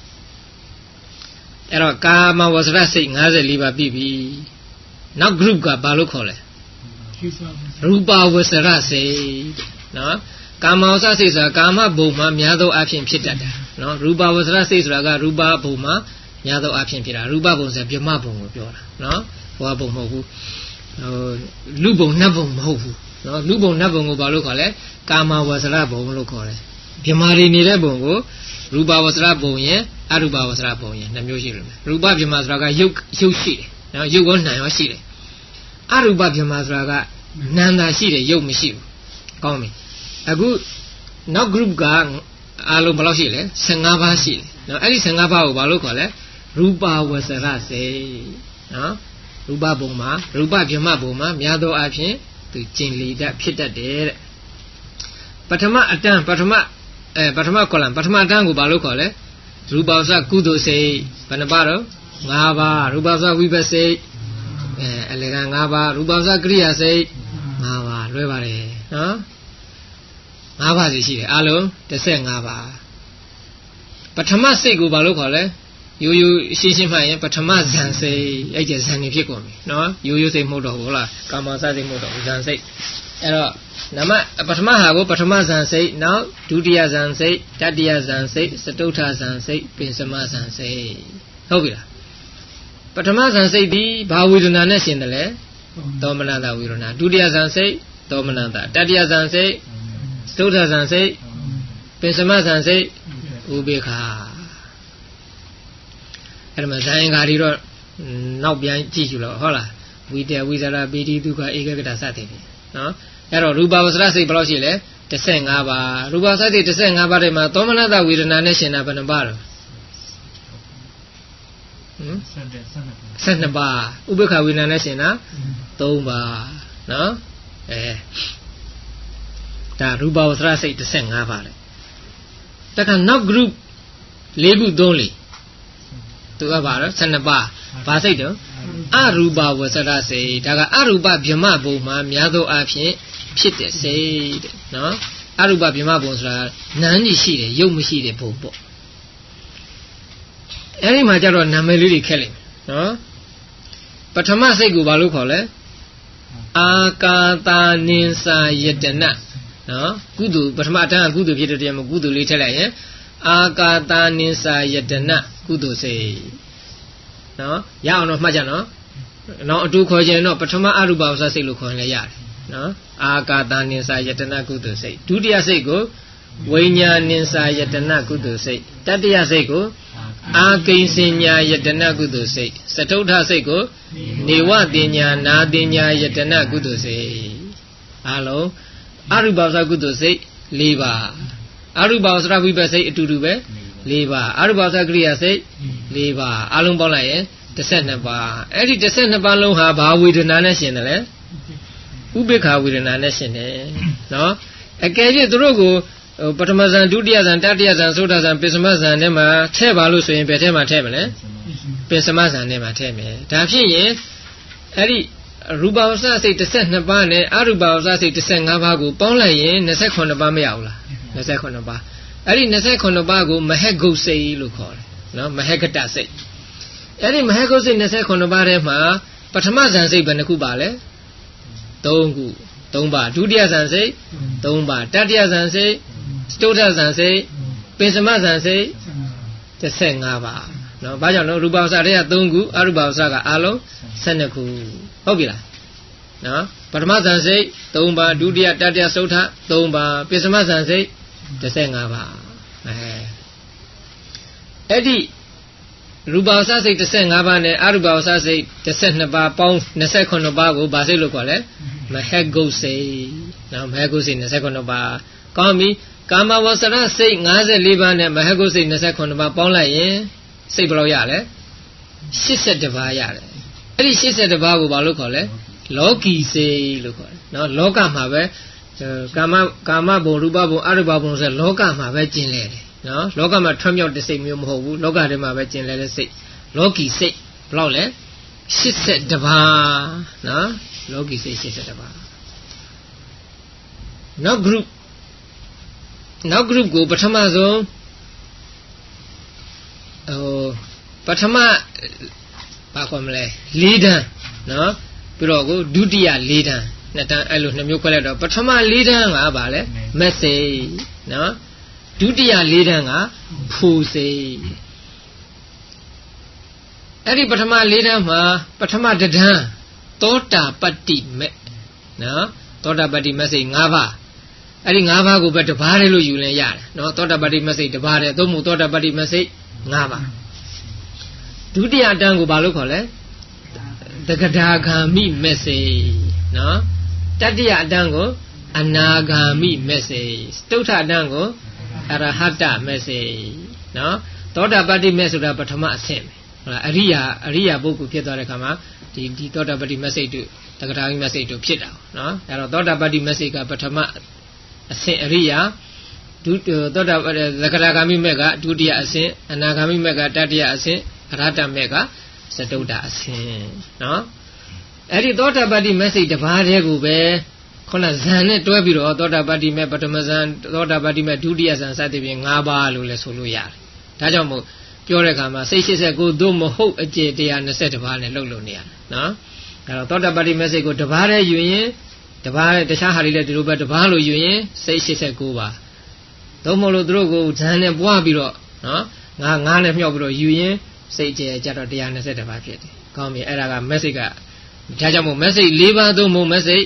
အဲ့တော့ကာမဝဆရစိတ်54ပါးပြီပြီနောက် group ကဘာလို့ခေါ်လဲရူပဝဆရစိတ်နော်ကာမဝဆရစိတ်ဆိုတာကာမဘုံမှာများသောအဖြစ်ဖြစ်တတ်တာနော်ရူပဝဆရစိတ်ဆိုတာကရူပဘုံမှာများသောအဖြစ်ဖြစ်တာရူပဘုံဆိုဗြဟ္မဘုံကိုပြောတာနော်ဘောဘုံမဟုတ်ဘူးလူဘုံနတ်ဘုံမဟုတ်ဘူးနော်လူဘုံနတ်ဘုံကိုဘာလို့ခေါ်လဲကာမဝဆရဘုံလို့ခေါ်တယ်ဗြဟ္မာတွေနေတဲ့ဘုံကိုရူပဝဆရဘုံရဲ့အရူပဝဆရဘုံရဲ့နှစ်မျိုးရှိတယ်ရူပဗြဟ္မာဆိုတာကရုပ်ရှိတယ်နော်ရုပ်ရောနာမ်ရောရှိတယ်အရူပဗြဟ္မာဆိုတာကနာမ်သာရှိတယ်ရုပ်မရှိဘူးကောင်းပြီအခုနောက် group ကအားလုံးဘယ်လောက်ရှိလဲ15ပါးရှိတယ်နော်အဲ့ဒီ15ပါးကိုဘာလို့ခေါ်လဲရူပဝဆရစိတ်နော်ရူပဘုံမှာရူပဗြဟ္မဘုံမှာများသောအားဖြင့်သူကျင်လီတတ်ဖြစ်တတ်တယ်တဲ့ပထမအတန်းပထမ column ပထမအတန်းကိုဘာလို့ခေါ်လဲရူပဝဆကုသိုလ်စိတ်ဘယ်နှပါတော့5ပါးရူပဝဆဝိပဿစိတ်အလယ်က5ပါးရူပဝဆကရိယာစိတ်5ပါးလွဲပါတယ်နော်5ပါးစီရှိတယ်အလုံး15ပါးပထမစိတ်ကိုဘာလို့ခေါ်လဲရိုးရိုးရှင်းရှင်းမှရင်ပထမဇန်စိတ်အဲ့ကျဇန်နေဖြစ်ကုန်ပြီနော်ရိုးရိုးစိတ်မဟုတ်တော့ဘူးလားကာမစစိတ်မဟုတ်တော့ဇန်စိတ်အဲ့တော့နမပထမဟာကိုပထမဇန်စိတ်နောက်ဒုတိယဇန်စိတ်တတိယဇန်စိတ်စတုထဇန်စိတ်ပင်စမဇန်စိတ်ဟုတ်ပြီလားပထမဇန်စိတ်ဒီဘာဝေဒနာနဲ့ရှင်တယ်လဲသောမနတဝေဒနာဒုတိယဇန်စိတ်သောမနတတတိယဇန်စိတ်စတုထဇန်စိတ်ပင်စမဇန်စိတ်ဥပေက္ခအဲ့ဒါမှဇန်အင်္ဂါတွေတော့နောက်ပြန်ကြည့်ကြည့်လို့ဟုတ်လားဝိတ္တဝိဇာရပိတိဒုက္ခဧကဂတစသည်ဖြင့်နော်အဲ့တော့ရူပဝဆရစိတ်ဘယ်လောက်ရှိလဲ15ပါးရူပဝဆရစိတ်15ပါးထဲမှာသောမနတဝေဒနာနဲ့ရှင်တာဘယ်နှပါတော့12ပါးဥပေက္ခဝေဒနာနဲ့ရှင်တာ3ပါးနော်ဒါရူပဝဆရာစိတ်15ပါလေတခါနောက် group 4ခု3လေသူကပါတော့12ပါးဘာစိတ်တော့အရူပဝဆရာစိတ်ဒါကအရူပဗြဟ္မဘုံမှာများသောအားဖြင့်ဖြစ်တဲ့စိတ်တဲ့နော်အရူပဗြဟ္မဘုံဆိုတာနာမ်ကြီးရှိတယ်ရုပ်မရှိတဲ့ဘုံပေါ့အဲ့ဒီမှာကျတော့နာမည်လေးတွေခက်လိမ့်မယ်နော်ပထမစိတ်ကိုဘာလို့ခေါ်လဲအာကာတာနိစာယတနာနော်ကုသိုလ်ပထမအတန်းကကုသိုလ်ဖြစ်တဲ့တရားမှာကုသိုလ်လေးထည့်လိုက်ရင်အာကာတာနိစာယတနာကုသိုလ်စိတ်နော်ရအောင်တော့မှတ်ကြနော်နောက်အတူခေါ်ခြင်းတော့ပထမအရူပဝဆစိတ်လို့ခေါ်ရင်လည်းရတယ်နော်အာကာတာနိစာယတနာကုသိုလ်စိတ်ဒုတိယစိတ်ကိုဝိညာဉ်နိစာယတနာကုသိုလ်စိတ်တတိယစိတ်ကိုအာကိဉ္စညာယတနာကုသိုလ်စိတ်စတုထစိတ်ကိုနေဝတင်ညာနာတင်ညာယတနာကုသိုလ်စိတ်အားလုံးအရူပဝဆကုသိုလ်စိတ်၄ပါးအရူပဝဆဝိပဿစိတ်အတူတူပဲ၄ပါးအရူပဝဆကရိယာစိတ်၄ပါးအလုံးပေါင်းလိုက်ရင်12ပါးအဲ့ဒီ12ပါးလုံးဟာဘာဝေဒနာနဲ့ရှင်တယ်လဲဥပိ္ပခာဝေဒနာနဲ့ရှင်တယ်နော်အကယ်၍သူတို့ကိုပထမဇန်ဒုတိယဇန်တတိယဇန်သုဒ္ဓဇန်ပိစမဇန်ထဲမှာထည့်ပါလို့ဆိုရင်ဘယ်ထဲမှာထည့်မလဲပိစမဇန်ထဲမှာထည့်မယ်ဒါဖြစ်ရင်အဲ့ဒီရူပဝဆစိတ်12ပါးနဲ့အရူပဝဆစိတ်15ပါးကိုပေါင်းလိုက်ရင်28ပါးမရဘူးလား28ပါးအဲ့ဒီ28ပါးကိုမဟက်ဂုတ်စိတ်လို့ခေါ်တယ်နော်မဟက်ကတစိတ်အဲ့ဒီမဟက်ဂုတ်စိတ်28ပါးထဲမှာပထမဇန်စိတ်ဘယ်နှခုပါလဲ3ခု3ပါးဒုတိယဇန်စိတ်3ပါးတတိယဇန်စိတ်စတုထဇန်စိတ်ပိစမဇန်စိတ်15ပါးနော်ဘာကြောင့်လဲရူပဝဆတွေက3ခုအရူပဝဆကအားလုံး12ခုဟုတ်ပြီလားနော်ပထမဇန်စိတ်3ပါးဒုတိယတတိယစတုထ3ပါးပိစမဇန်စိတ်15ပါးအဲ့ဒီရူပဝဆစိတ်15ပါးနဲ့အရူပဝဆစိတ်12ပါးပေါင်း28ပါးကိုဗာစိတ်လို့ခေါ်လဲမဟက်ဂုတ်စိတ်နော်မဟက်ဂုတ်စိတ်28ပါးကောင်းပြီကာမဝဆရစိတ်54ပါးနဲ့မဟက်ဂုတ်စိတ်28ပါးပေါင်းလိုက်ရင်စိတ်ဘယ်လောက်ရလဲ82ပါးရတယ်အဲ့ဒီ82ပါးကိုဘာလို့ခေါ်လဲလောကီစိတ်လို့ခေါ်တယ်နော်လောကမှာပဲကာမဘုံရူပဘုံအရူပဘုံဆိုလောကမှာပဲကျင်လဲတယ်နော်လောကမှာထွံ့မြောက်တဲ့စိတ်မျိုးမဟုတ်ဘူးလောကထဲမှာပဲကျင်လဲတဲ့စိတ်လောကီစိတ်ဘယ်လောက်လဲ82ပါးနော်လောကီစိတ်82ပါးနောက် group ကိုပထမဆုံးပထမဘာခေါ်မလဲ၄တန်းနော်ပြီးတော့ကိုဒုတိယ၄တန်းနှစ်တန်းအဲ့လိုနှစ်မျိုးခွဲလိုက်တော့ပထမ၄တန်းကဘာလဲ message နော်ဒုတိယ၄တန်းကဖိုစိတ်အဲ့ဒီပထမ၄တန်းမှာပထမတန်းသောတာပတ္တိမေနော်သောတာပတ္တိ message 5ပါးအဲ့ဒီ5ပါးကိုပဲတပါးတည်းလို့ယူလင်ရတယ်နော်သောတာပတ္တိ message တပါးတည်းသို့မဟုတ်သောတာပတ္တိ message 5ပါးဒုတိယတန်းကိုဘာလို့ခေါ်လဲတဂဒါဂာမိ message နော်တတိယအတန်းကိုအနာဂာမိ message စတုထတန်းကိုအရဟတ message နော်သောတာပတ္တိ message ဆိုတာပထမအဆင့်ပဲဟုတ်လားအရိယာပုဂ္ဂိုလ်ဖြစ်သွားတဲ့အခါမှာဒီသောတာပတ္တိ message တို့တဂဒါဂာမိ message တို့ဖြစ်တာနော်အဲ့တော့သောတာပတ္တိ message ကပထမအဆင့်အရိယာသောတာပတ္တိသဂဒါဂာမိမေကဒုတိယအဆင့်အနာဂာမိမေကတတိယအဆင့်အရဟတမေကစတုတ္တအဆင့်နော်အဲ့ဒီသောတာပတ္တိ message တပါးတည်းကိုပဲခုနဇန်နဲ့တွဲပြီးတော့သောတာပတ္တိမေပထမဇန်သောတာပတ္တိမေဒုတိယဇန်စသဖြင့်၅ပါးလို့လည်းဆိုလို့ရတယ်ဒါကြောင့်မို့ပြောတဲ့အခါမှာစိတ်89သို့မဟုတ်အကျေ120ပါးနဲ့လှုပ်လို့နေရတယ်နော်အဲ့တော့သောတာပတ္တိ message ကိုတပါးတည်းယူရင်တပါးတခြားဟာတွေလည်းဒီလိုပဲတပါးလို့ယူရင်စိတ်89ပါးသို့မဟုတ်လို့သူတို့ကိုဇန်နဲ့ပွားပြီးတော့နော်ငါးနဲ့မြောက်ပြီးတော့ယူရင်စိတ်ကျေကြတော့120ပါးဖြစ်တယ်ကောင်းပြီအဲ့ဒါက message ကဒါကြောင့်မို့ message ၄ပါးသို့မဟုတ် message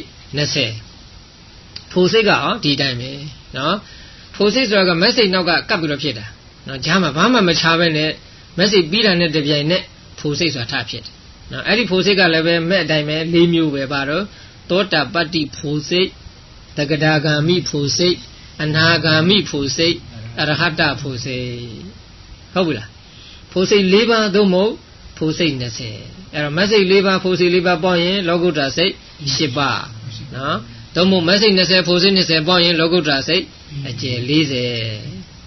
20ဖိုစိတ်ကဒီတိုင်းပဲနော်ဖိုစိတ်ဆိုတာက message နောက်ကကပ်ပြီးတော့ဖြစ်တာနော်ဂျားမှာဘာမှမချဘဲနဲ့ message ပြီးတာနဲ့တပြိုင်နက်ဖိုစိတ်ဆိုတာထဖြစ်တယ်နော်အဲ့ဒီဖိုစိတ်ကလည်းပဲမဲ့အတိုင်းပဲ၄မျိုးပဲပါတော့သောတာပတ္တိဖိုစိတ်တဂဒါဂာမိဖိုစိတ်အနာဂာမိဖိုစိတ်အရဟတဖိုစိတ်ဟုတ်ပြီလားဖိုစိတ်၄ပါးသို့မဟုတ်ဖိုစိတ်20အဲ့တော့ message ၄ပါးဖိုစိတ်၄ပါးပေါင်းရင်လောကုတ္တရာစိတ်10ပါးနော်သုံးဖို့မစိတ်20ဖို့စိတ်20ပေါင်းရင်လောကုတ္တရာစိတ်အကျယ်40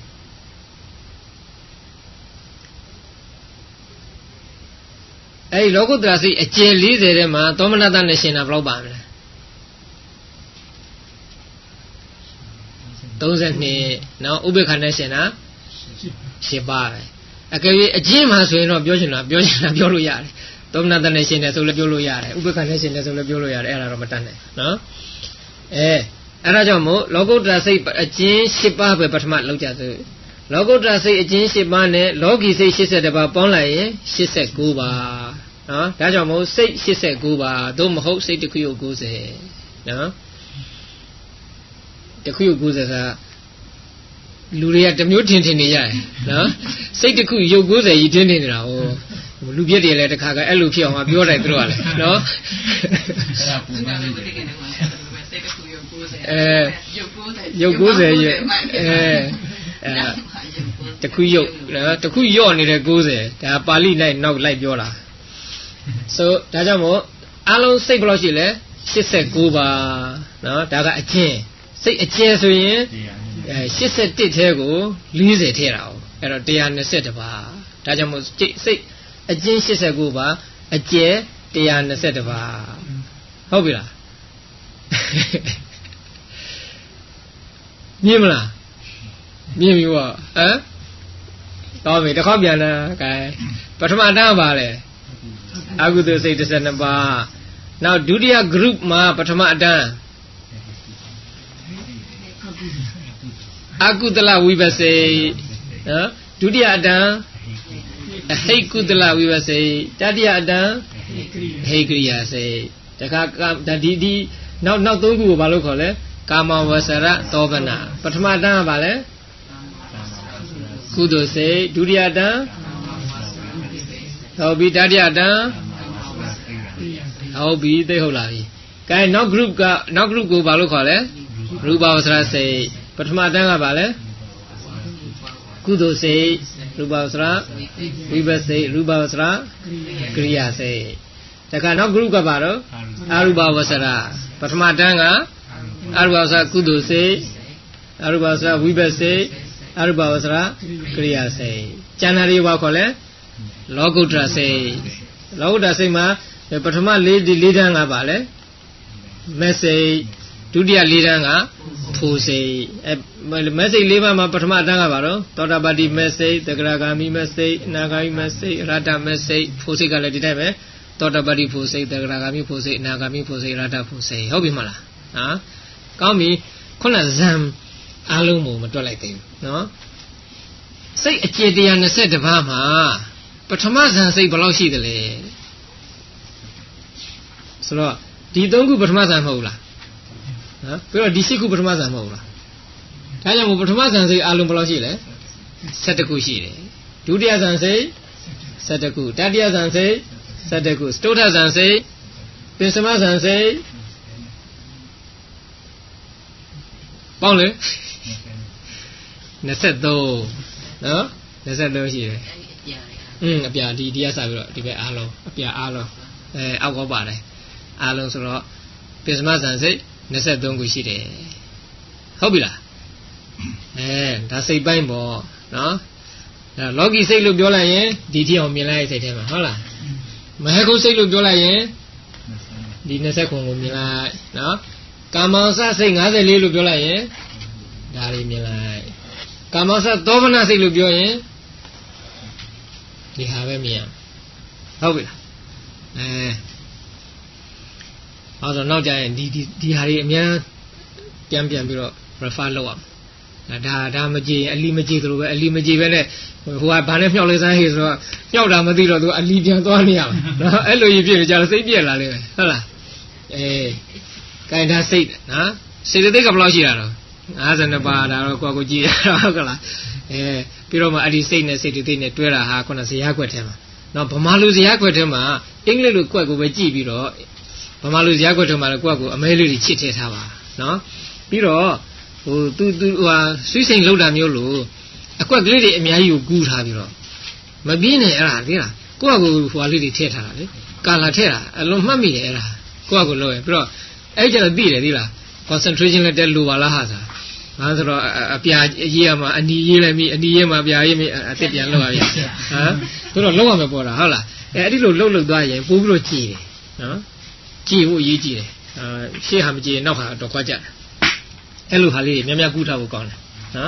အဲ့ဒီလောကုတ္တရာစိတ်အကျယ်40ထဲမှာသောမနတနဲ့ရှင်တာဘယ်လောက်ပါမလဲ32နော်ဥပေက္ခနဲ့ရှင်တာ10ပါပဲအကယ်၍အကျဉ်းမှာဆိုရင်တော့ပြောချင်တာပြောလို့ရတယ်သောမနတနဲ့ရှင်တယ်ဆိုလည်းပြောလို့ရတယ်ဥပေက္ခနဲ့ရှင်တယ်ဆိုလည်းပြောလို့ရတယ်အဲ့ဒါတော့မတတ်နဲ့နော်အဲ့ဒါကြောင့်မို့လောကုတ္တရာစိတ်အကျဉ်း10ပါးပဲပထမလောက်ကြစို့လောကုတ္တရာစိတ်အကျဉ်း10ပါးနဲ့လောကီစိတ်82ပါးပေါင်းလိုက်ရင်89ပါးနော်ဒါကြောင့်မို့စိတ်89ပါးသို့မဟုတ်စိတ်တစ်ခုရုပ်90နော်တစ်ခုရုပ်90ဆိုတာလူတွေကတစ်မျိုးထင်နေရတယ်နော်စိတ်တစ်ခုရုပ်90ကြီးထင်နေတာဟိုလူပြည့်တယ်လည်းတစ်ခါကအဲ့လိုဖြစ်အောင်ပြောတယ်သူတို့ကလည်းနော်ရုပ်90ရဲ့တခုရုပ်နော်တခုရော့နေတဲ့90ဒါပါဠိနဲ့နောက်လိုက်ပြောတာဆိုဒါကြောင့်မို့အလုံးစိတ်ဘယ်လောက်ရှိလဲ89ပါနော်ဒါကအကျဉ်းစိတ်အကျဉ်းဆိုရင်81ထဲကို40ထဲတာအဲ့တော့120ပါဒါကြောင့်မို့စိတ်အကျဉ်း89ပါအကျယ်120ပါဟုတ်ပြီလားမြင်မလားမြင်ပြီပေါ့တော်ပြီတစ်ခေါက်ပြန်လာကဲပထမတန်းပါလေအကုသိုလ်စိတ်12ပါးနောက်ဒုတိယ group မှာပထမအတန်းအကုသလဝိပဿိနော်ဒုတိယအတန်းအဟိကုသလဝိပဿိတတိယအတန်းဟိကရိယာစိတ်တခါဒီနောက်3ခုကိုဘာလို့ခေါ်လဲကာမဝဆရသောဗနာပထမတန်းကဘာလဲကုသိုလ်စိတ်ဒုတိယတန်းဟုတ်ပြီတတိယတန်းဟုတ်ပြီသိဟုတ်လာပြီကဲနောက် group ကိုဘာလို့ခေါ်လဲရူပဝဆရစိတ်ပထမတန်းကဘာလဲကုသိုလ်စိတ်ရူပဝဆရဝိပဿိရူပဝဆရကရိယာစိတ်တခါနောက် group ကဘာတော့အရူပဝဆရပထမတန်းကအရူပဝဆရကုသိုလ်စိတ်အရူပဝဆရဝိပဿိအရူပဝဆရကရိယာစိတ်ကျန်တာတွေဘာခေါ်လဲလောကုတ္တရာစိတ်လောကုတ္တရာစိတ်မှာပထမ၄တန်းကပါလဲမက်စိတ်ဒုတိယ၄တန်းကဖို့စိတ်မက်စိတ်၄ပါးမှာပထမတန်းကပါတော့သောတာပတိမက်စိတ်သဂရဂါမိမက်စိတ်အနာဂါမိမက်စိတ်ရတ္တမက်စိတ်ဖို့စိတ်ကလည်းဒီတိုင်းပဲသောတာပတိဖို့စိတ်သဂရဂါမိဖို့စိတ်အနာဂါမိဖို့စိတ်ရတ္တဖို့စိတ်ဟုတ်ပြီမလားကောင်းပြီခုနဇံအားလုံးကိုမတွက်လိုက်သေးဘူးနော်စိတ်အကျေ120ပါးမှာပထမဇံစိတ်ဘယ်လောက်ရှိသလဲဆိုတော့ဒီ3ခုပထမဇံမဟုတ်လားနော်ပြီးတော့ဒီ10ခုပထမဇံမဟုတ်လားဒါကြောင့်မို့ပထမဇံစိတ်အားလုံးဘယ်လောက်ရှိလဲ17ခုရှိတယ်ဒုတိယဇံစိတ်17ခုတတိယဇံစိတ်17ခုစတုထဇံစိတ်ပင်စမဇံစိတ်ပေါင်းလေ23နော်23ရှိတယ်အပြာဒီတရားစားပြီးတော့ဒီဘက်အားလုံးအပြာအားလုံးအောက်ကောပါတယ်အားလုံးဆိုတော့ပင်စမဇန်စိတ်23ခုရှိတယ်ဟုတ်ပြီလားဒါစိတ်ပိုင်းပေါ့နော်ဒါလောကီစိတ်လို့ပြောလိုက်ရင်ဒီထီအောင်မြင်လိုက်စိတ်ထဲမှာဟုတ်လားမဟကုစိတ်လို့ပြောလိုက်ရင်ဒီ20ခုကိုမြင်လိုက်နော်ကာမောစစိတ်54လို့ပြောလိုက်ရင်ဒါလေးမြင်လိုက်ကာမောစသောမနစိတ်လို့ပြောရင်ဒီဟာပဲမြင်ဟုတ်ပြီလားဟောဆိုနောက်ကြရင်ဒီဟာတွေအများပြန်ပြီးတော့ refer လုပ်အောင်ဒါမကြည့်အလီမကြည့်သလိုပဲအလီမကြည့်ပဲနဲ့ဟိုကဘာနဲ့မြောက်လဲစမ်းဟေးဆိုတော့မြောက်တာမသိတော့သူအလီပြန်သွားနေရမှာနော်အဲ့လိုကြီးဖြစ်နေကြတော့စိတ်ပြက်လာလိမ့်မယ်ဟုတ်လားကဲဒါစိတ်နော်စိတ်သိက်ကဘယ်လောက်ရှိတာတော့52ပါးဒါတော့ကိုကြည့်ရတော့ဟုတ်ကလားပြီးတော့မှအဲ့ဒီစိတ်နဲ့စိတ်သိနဲ့တွဲတာဟာခုနဇရာခွက်ထဲမှာနော်ဗမာလူဇရာခွက်ထဲမှာအင်္ဂလိပ်လိုကွက်ကိုပဲကြည့်ပြီးတော့ဗမာလူဇရာခွက်ထဲမှာလည်းကွက်ကိုအမဲလေးတွေချစ်ထည့်ထားပါနော်ပြီးတော့ဟိုသူဟာဆွေးစိန်လောက်တာမျိုးလို့အကွက်ကလေးတွေအများကြီးကိုကူးထားပြီးတော့မပြင်းနဲ့အဲ့ဒါလေလားကိုယ့်အကူဟိုဟာလေးတွေထည့်ထားတာလေကာလာထည့်တာအလုံးမှတ်မိတယ်အဲ့ဒါကိုယ့်အကူလို့ရပြီးတော့အဲ့ကျတော့သိတယ်ဒီလား concentration လည်းတက်လို့ပါလားဟာစားဘာဆိုတော့အပြာရေးရမှာအနီရေးလည်းမိအနီရေးမှာအပြာရေးမိအစ်ပြန်လောက်ရပြီဟမ်သူတို့လောက်ရမယ်ပေါ်တာဟုတ်လားအဲ့ဒီလိုလှုပ်သွားရင်ပိုးပြီးတော့ကြည်တယ်နော်ကြည်ဖို့အရေးကြီးတယ်ရှေ့ဟာမကြည်ရင်နောက်ဟာတော့ခွာကြတယ်အဲ့လိုဟာလေးများများကူးထားဖို့ကောင်းတယ်နော်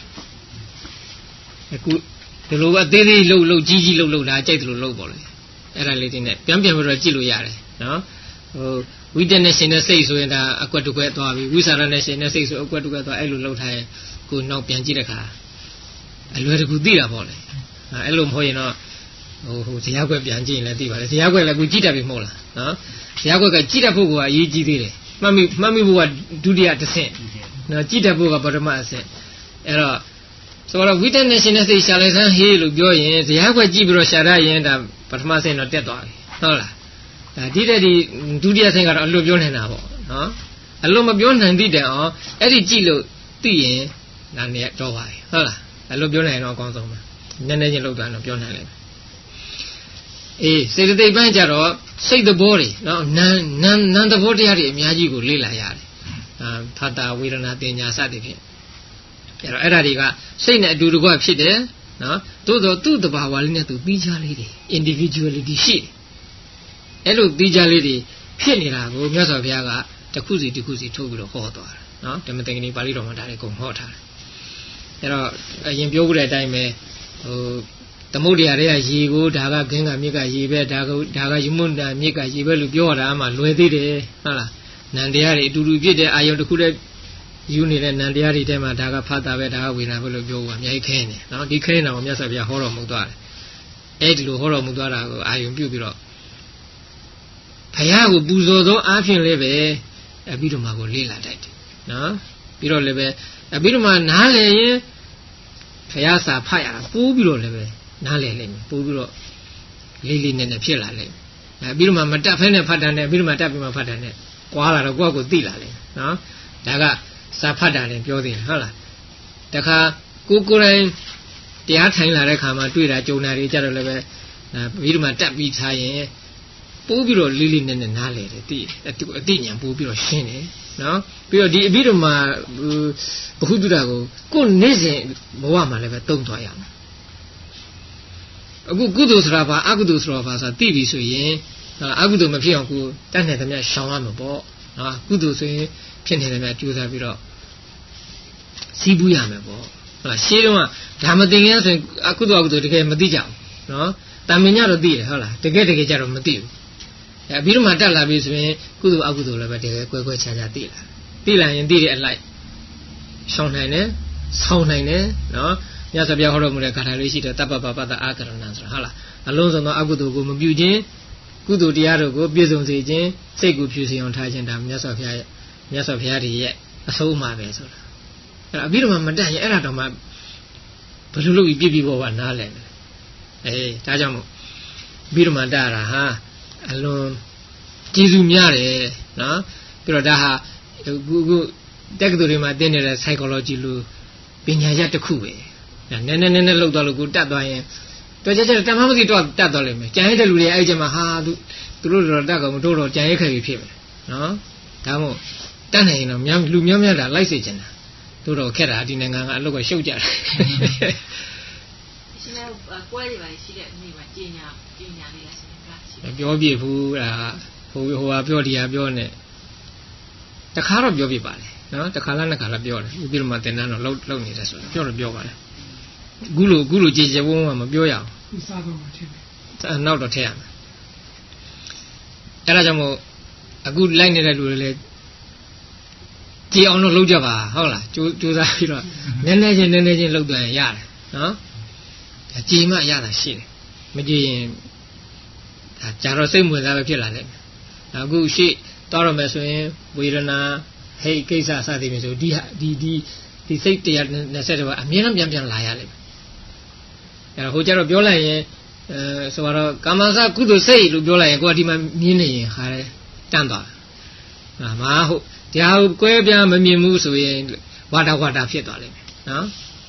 အခုဒီလိုအသေးသေးလှုပ်ကြီးလှုပ်တာကြိုက်တယ်လို့လှုပ်ပေါ်လေအဲ့ဒါလေးတွေနဲ့ပြန်ပြီးတော့ကြည့်လို့ရတယ်နော်ဟိုဝိတ္တနဲ့ရှင်တဲ့စိတ်ဆိုရင်ဒါအကွက်တကွက်သွားပြီဝိသရာနဲ့ရှင်တဲ့စိတ်ဆိုအကွက်တကွက်သွားအဲ့လိုလှုပ်ထားရင်ကိုနောက်ပြန်ကြည့်တဲ့ခါအလွယ်တကူသိတာပေါ့လေအဲ့လိုမဟုတ်ရင်တော့ဟိုဇရာကွက်ပြန်ကြည့်ရင်လည်းသိပါလေဇရာကွက်လည်းကိုကြည့်တတ်ပြီမဟုတ်လားနော်ဇရာကွက်ကကြည့်တတ်ဖို့ကအရေးကြီးသေးတယ်မှတ်မိဖို့ကဒုတိယတစ်ဆင့်နော်ကြည့်တတ်ဖို့ကပထမအဆင့်အဲ့တော့ဆိုတော့ဝိတ္တနဲ့ရှင်တဲ့စိတ်ရှာလိုက်စမ်းဟေးလို့ပြောရင်ဇရာကွက်ကြည့်ပြီးတော့ရှာရရင်ဒါပထမဆင့်တော့တက်သွားပြီဟုတ်လားဒီတဲ့ဒီဒုတိယဆင့်ကတော့အလွတ်ပြောနေတာပေါ့နော်အလွတ်မပြောနိုင်သည့်တိုင်အောင်အဲ့ဒီကြည့်လို့သိရင်ဒါနဲ့တော့ပါပြီဟုတ်လားအလွတ်ပြောနိုင်ရင်တော့အကောင်းဆုံးပဲနည်းနည်းချင်းလောက်သွားတော့ပြောနိုင်လိမ့်မယ်အေးစေတသိက်ပိုင်းကြတော့စိတ်သဘောတွေနော်နံသဘောတရားတွေအများကြီးကိုလေ့လာရတယ်ဖတ်တာဝေဒနာတင်ညာစသည်ဖြင့်အဲ့တော့အဲ့ဒါတွေကစိတ်နဲ့အတူတကွဖြစ်တယ်နော်သို့တော့သူ့တဘာဝလေးနဲ့သူပြီးခြားလေးတွေ individuality ရှိတယ်အဲ့လိုပြီးခြားလေးတွေဖြစ်နေတာကိုမြတ်စွာဘုရားကတစ်ခုစီထုတ်ပြီးတော့ဟောသွားတယ်နော်ဓမ္မသင်္ကနီပါဠိတော်မှာဒါတွေကုန်ဟောထားတယ်အဲ့တော့အရင်ပြောခဲ့တဲ့အတိုင်းပဲဟိုသမုဒ္ဒရာတွေကရေကိုဒါကဂင်းကမြစ်ကရေပဲဒါကယမုန်တာမြစ်ကရေပဲလို့ပြောတာမှလွယ်သေးတယ်ဟုတ်လားနန္တရားတွေအတူတူဖြစ်တဲ့အာယုံတစ်ခုတည်းယူနေတဲ့နန္တရားတွေထဲမှာဒါကဖတ်တာပဲဒါကဝေဒနာပဲလို့ပြောဖို့အများကြီးခဲနေနော်ဒီခဲနေတာကိုမြတ်စွာဘုရားဟောတော်မူသွားတယ်အဲ့ဒီလိုဟောတော်မူသွားတာကိုအာယုံပြုပြီးတော့ဘုရားကိုပူဇော်သောအားဖြင့်လည်းပဲအဘိဓမ္မာကိုလေ့လာတတ်တယ်နော်ပြီးတော့လည်းပဲအဘိဓမ္မာနားလည်ရင်ဘုရားစာဖတ်ရတာပိုးပြီးတော့လည်းပဲနားလည်လိမ့်မယ်ပိုးပြီးတော့လေးနက်ဖြစ်လာလိမ့်မယ်အဘိဓမ္မာမတတ်ဖဲနဲ့ဖတ်တာနဲ့အဘိဓမ္မာတတ်ပြီးမှဖတ်တာနဲ့ကွာလာတော့ကိုယ့်ကိုသိလာလိမ့်မယ်နော်ဒါကစာဖတ်တာလည်းပြောသေးတယ်ဟုတ်လားတခါကိုယ်တိုင်တရားထိုင်လာတဲ့ခါမှာတွေ့တာကြုံတာတွေကြတော့လည်းပဲအဘိဓမ္မာတတ်ပြီးထားရင်ပိုးပြီးတော့လေးနက်နားလည်တယ်သိအသိဉာဏ်ပိုးပြီးတော့ရှင်းတယ်နော်ပြီးတော့ဒီအဘိဓမ္မာဘ ഹു တုဒ္ဒကိုကိုယ်နေ့စဉ်ဘဝမှာလည်းပဲတုံ့သွားရမယ်အခုကုသိုလ်ဆိုတာဘာအကုသိုလ်ဆိုတာဘာဆိုတာသိပြီဆိုရင်အကုသိုလ်မဖြစ်အောင်ကိုတတ်နိုင်သမျှရှောင်ရမှာပေါ့နော်ကုသိုလ်ဆိုရင်ဖြစ်နေတယ်များကြိုးစားပြီးတော့စီးပူးရမယ်ပေါ့ဟုတ်လားရှင်းတော့ဓမ္မသင်္ကန်းဆိုရင်အကုသိုလ်တကယ်မသိကြဘူးနော်တာမင်ညတော့သိတယ်ဟုတ်လားတကယ်ကြတော့မသိဘူးအဘိဓမ္မာတက်လာပြီဆိုရင်ကုသိုလ်အကုသိုလ်လည်းပဲတကယ်ကွဲခြားသိလာရင်သိတဲ့အလိုက်ရှောင်နိုင်တယ်ဆောင်းနိုင်တယ်နော်မြတ်စွာဘုရားဟောတော်မူတဲ့ဂါထာလေးရှိတယ်တပ္ပပပတ္တအာကရဏဆိုတာဟုတ်လားအလုံးစုံသောအကုသိုလ်ကိုမပြုခြင်းကုသိုလ်တရားတို့ကိုပြည့်စုံစေခြင်းစိတ်ကိုဖြူစင်အောင်ထားခြင်းဒါမြတ်စွာဘုရားတွေရဲ့အဆုံးအမပဲဆိုတာအဲ့အဘိဓမ္မာမတက်ရင်အဲ့ဒါတော့မှဘယ်လိုလုပ်ပြီးပြည့်ပေါ်နားလည်တယ်ဒါကြောင့်မို့အဘိဓမ္မာတက်ရတာဟာအလွန်ကျေးဇူးများတယ်နော်ပြီးတော့ဒါဟာခုတက္ကသိုလ်တွေမှာသင်နေတဲ့ psychology လို့ပညာရပ်တစ်ခုပဲနည်းနည်းလောက်သွားလို့ကိုတတ်သွားရင်တော်ကြတမမသိတော့တတ်သွားလိမ့်မယ်ကြံရတဲ့လူတွေအဲ့ကျမှဟာသူတို့တော့တတ်ကောင်တို့တော့ကြံရခဲ့ပြီဖြစ်မယ်နော်ဒါမို့တတ်နိုင်ရင်တော့လူများတာလိုက်စေချင်တာတို့တော့ခက်တာဒီနိုင်ငံကအလုပ်ကရှုပ်ကြတယ်ရှင်လည်းကွဲတွေပါရှိတဲ့နေ့မှာကျင်ညာလေးလားရှင်ကပြောပြဘူးဒါဟိုဟာပြောဒီဟာပြောနေတခါတော့ပြောပြပါလေနော်တခါလားနှစ်ခါလားပြောတယ်ပြီးတော့မှတင်တန်းတော့လှုပ်နေတယ်ဆိုတော့ပြောပါလေခုလိုကြည်ကြဝုန်းကမပြောရအောင်ခုစားတော့မှထည့်မယ်နောက်တော့ထည့်ရမယ်အဲ့ဒါကြောင့်မို့အခုလိုက်နေတဲ့လူတွေလည်းကြည်အောင်လို့လုပ်ကြပါဟုတ်လားကြိုးစားပြီးတော့နည်းနည်းချင်းလှုပ်သွားရင်ရတယ်နော်ကြည်မှရတာရှိတယ်မကြည်ရင်ဒါကြတော့စိတ်ဝင်စားပဲဖြစ်လာလိမ့်မယ်အခုရှိတောရမယ်ဆိုရင်ဝေဒနာဟိတ်ကိစ္စစသည်မျိုးဆိုဒီစိတ်တရား20ပါအမြဲတမ်းပြန်လာရလိမ့်မယ်အဲ့တော့ဟိုကျတော့ပြောလိုက်ရင်ဆိုတော့ကာမစကုသိုလ်စိတ်လို့ပြောလိုက်ရင်ကိုကဒီမှာမြင်နေရင်ခါတယ်တန့်သွားတယ်မဟုတ်တရားကိုကွဲပြားမမြင်ဘူးဆိုရင်ဝါတာဖြစ်သွားလိမ့်မယ်နော်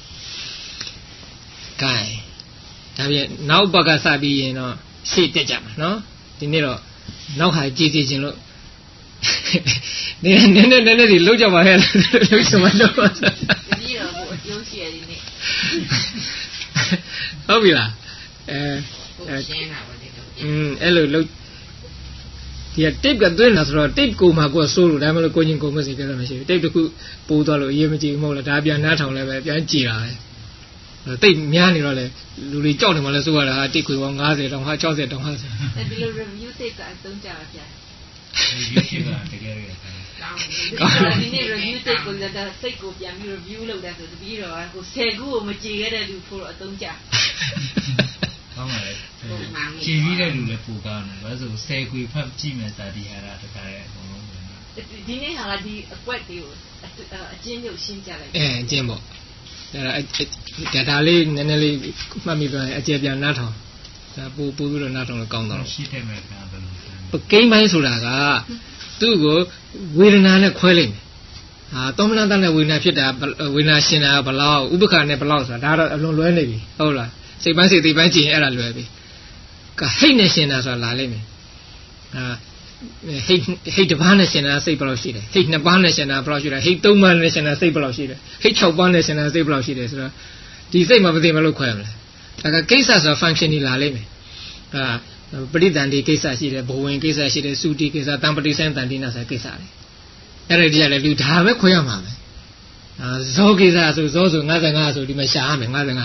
ကဲဒါပြင်နောက်ဘက်ကစပြီးရင်တော့ရှေ့တက်ကြမှာနော်ဒီနေ့တော့နောက်ခါကြည်စီခြင်းလို့နည်းဒီလောက်ကြပါဟဲ့လောက်ချင်မှတော့ပြီးတော့ကိုအကျိုးရှိရည်နေဟုတ်ပြီလားရှင်းတာပါဒီတော့အဲ့လိုလောက်ဒီ tape ကသွင်းတာဆိုတော့ tape ကိုမှကိုယ်စိုးလို့ဒါမှမဟုတ်ကိုချင်းကိုမစီကြတော့မရှိဘူး tape တခုပိုးသွားလို့အရေးမကြည့်ဘူးမဟုတ်လားဒါပြန်နှားထောင်လဲပဲပြန်ကြည်တာပဲတိတ်များနေတော့လေလူတွေကြောက်နေမှလဲစိုးရတာဟာ tape ခွေပေါင်း90တောင်ဟာ60တောင်ဟာဒီလို review tape ကအသုံးကြပါဗျာ review tape ကတကယ်ရကောင်းဒီနေ့ review tape ကိုလည်းစိတ်ကိုပြန်ပြီး review လုပ်တယ်ဆိုပြီးတော့ကို10ခုကိုမကြည့်ခဲ့တဲ့လူဖို့တော့အသုံးကြကောင်းပါလေကြည်ပြီးတဲ့လူလည်းပိုကောင်းတယ်ဘာလို့ဆို10ခွေဖတ်ကြည့်မယ်စာဒီဟာတာတခါရဲ့အကုန်လုံးဒီနေ့ဟာဒီအကွက်တွေကိုအကျဉ်းချုပ်ရှင်းပြလိုက်အကျဉ်းပေါ့ဒါလေးနည်းနည်းလေးမှတ်မိပြန်အကျေပြန်နားထောင်ဒါပို့ပြီးတော့နားထောင်လို့ကောင်းတော့ရှိတယ်မယ်ဗျာဘယ်လိုပကိန်းပိုင်းဆိုတာကသူ့ကိုဝေဒနာနဲ့ခွဲလိုက်မယ်သောမနတနဲ့ဝေဒနာဖြစ်တာဝေဒနာရှင်တာဘလောက်ဥပ္ပခါနဲ့ဘလောက်ဆိုတာဒါတော့အလွန်လွဲနေပြီဟုတ်လားစိတ်ပိုင်းစိတ်သိပိုင်းကြည့်ရင်အဲ့ဒါလွယ်ပြီကဟိတ်နဲ့ရှင်တာဆိုတာလာလိမ့်မယ်ဟိတ်တစ်ပါးနဲ့ရှင်တာစိတ်ဘယ်လောက်ရှိတယ်ဟိတ်နှစ်ပါးနဲ့ရှင်တာဘယ်လောက်ရှိတယ်ဟိတ်သုံးပါးနဲ့ရှင်တာစိတ်ဘယ်လောက်ရှိတယ်ဟိတ်6ပါးနဲ့ရှင်တာစိတ်ဘယ်လောက်ရှိတယ်ဆိုတော့ဒီစိတ်မှာမသိမလို့ခွဲမလဲဒါကကိစ္စဆို function ကြီးလာလိမ့်မယ်ပရိသန္တိကိစ္စရှိတယ်ဘဝင်ကိစ္စရှိတယ်သုတိကိစ္စတံပတိဆိုင်တန်တိနာဆိုကိစ္စတွေအဲ့ဒါကြီးလည်းလူဒါပဲခွဲရမှာပဲဇောကိစ္စဆိုဇောဆို55ဆိုဒီမှာရှာရမယ်55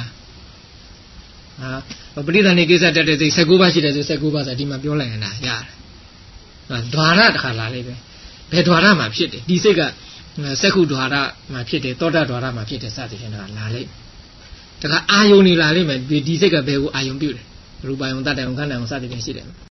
ပရိသန္တိကိစ္စတက်တဲ့စိတ်19ပါးရှိတယ်ဆို19ပါးဆိုဒီမှာပြောလိုက်ရင်ဒါရတယ်ဓွာရတစ်ခါလာလိမ့်ပဲဘယ်ဓွာရမှာဖြစ်တယ်ဒီစိတ်ကစက္ခုဓွာရမှာဖြစ်တယ်သောတာဓွာရမှာဖြစ်တယ်စသဖြင့်တော့လာလိမ့်တခါအာယုန်နေလာလိမ့်မယ်ဒီစိတ်ကဘယ်ကိုအာယုန်ပြုတယ်ရူပယုံတတယုံခန္ဓာယုံစသဖြင့်ရှိတယ်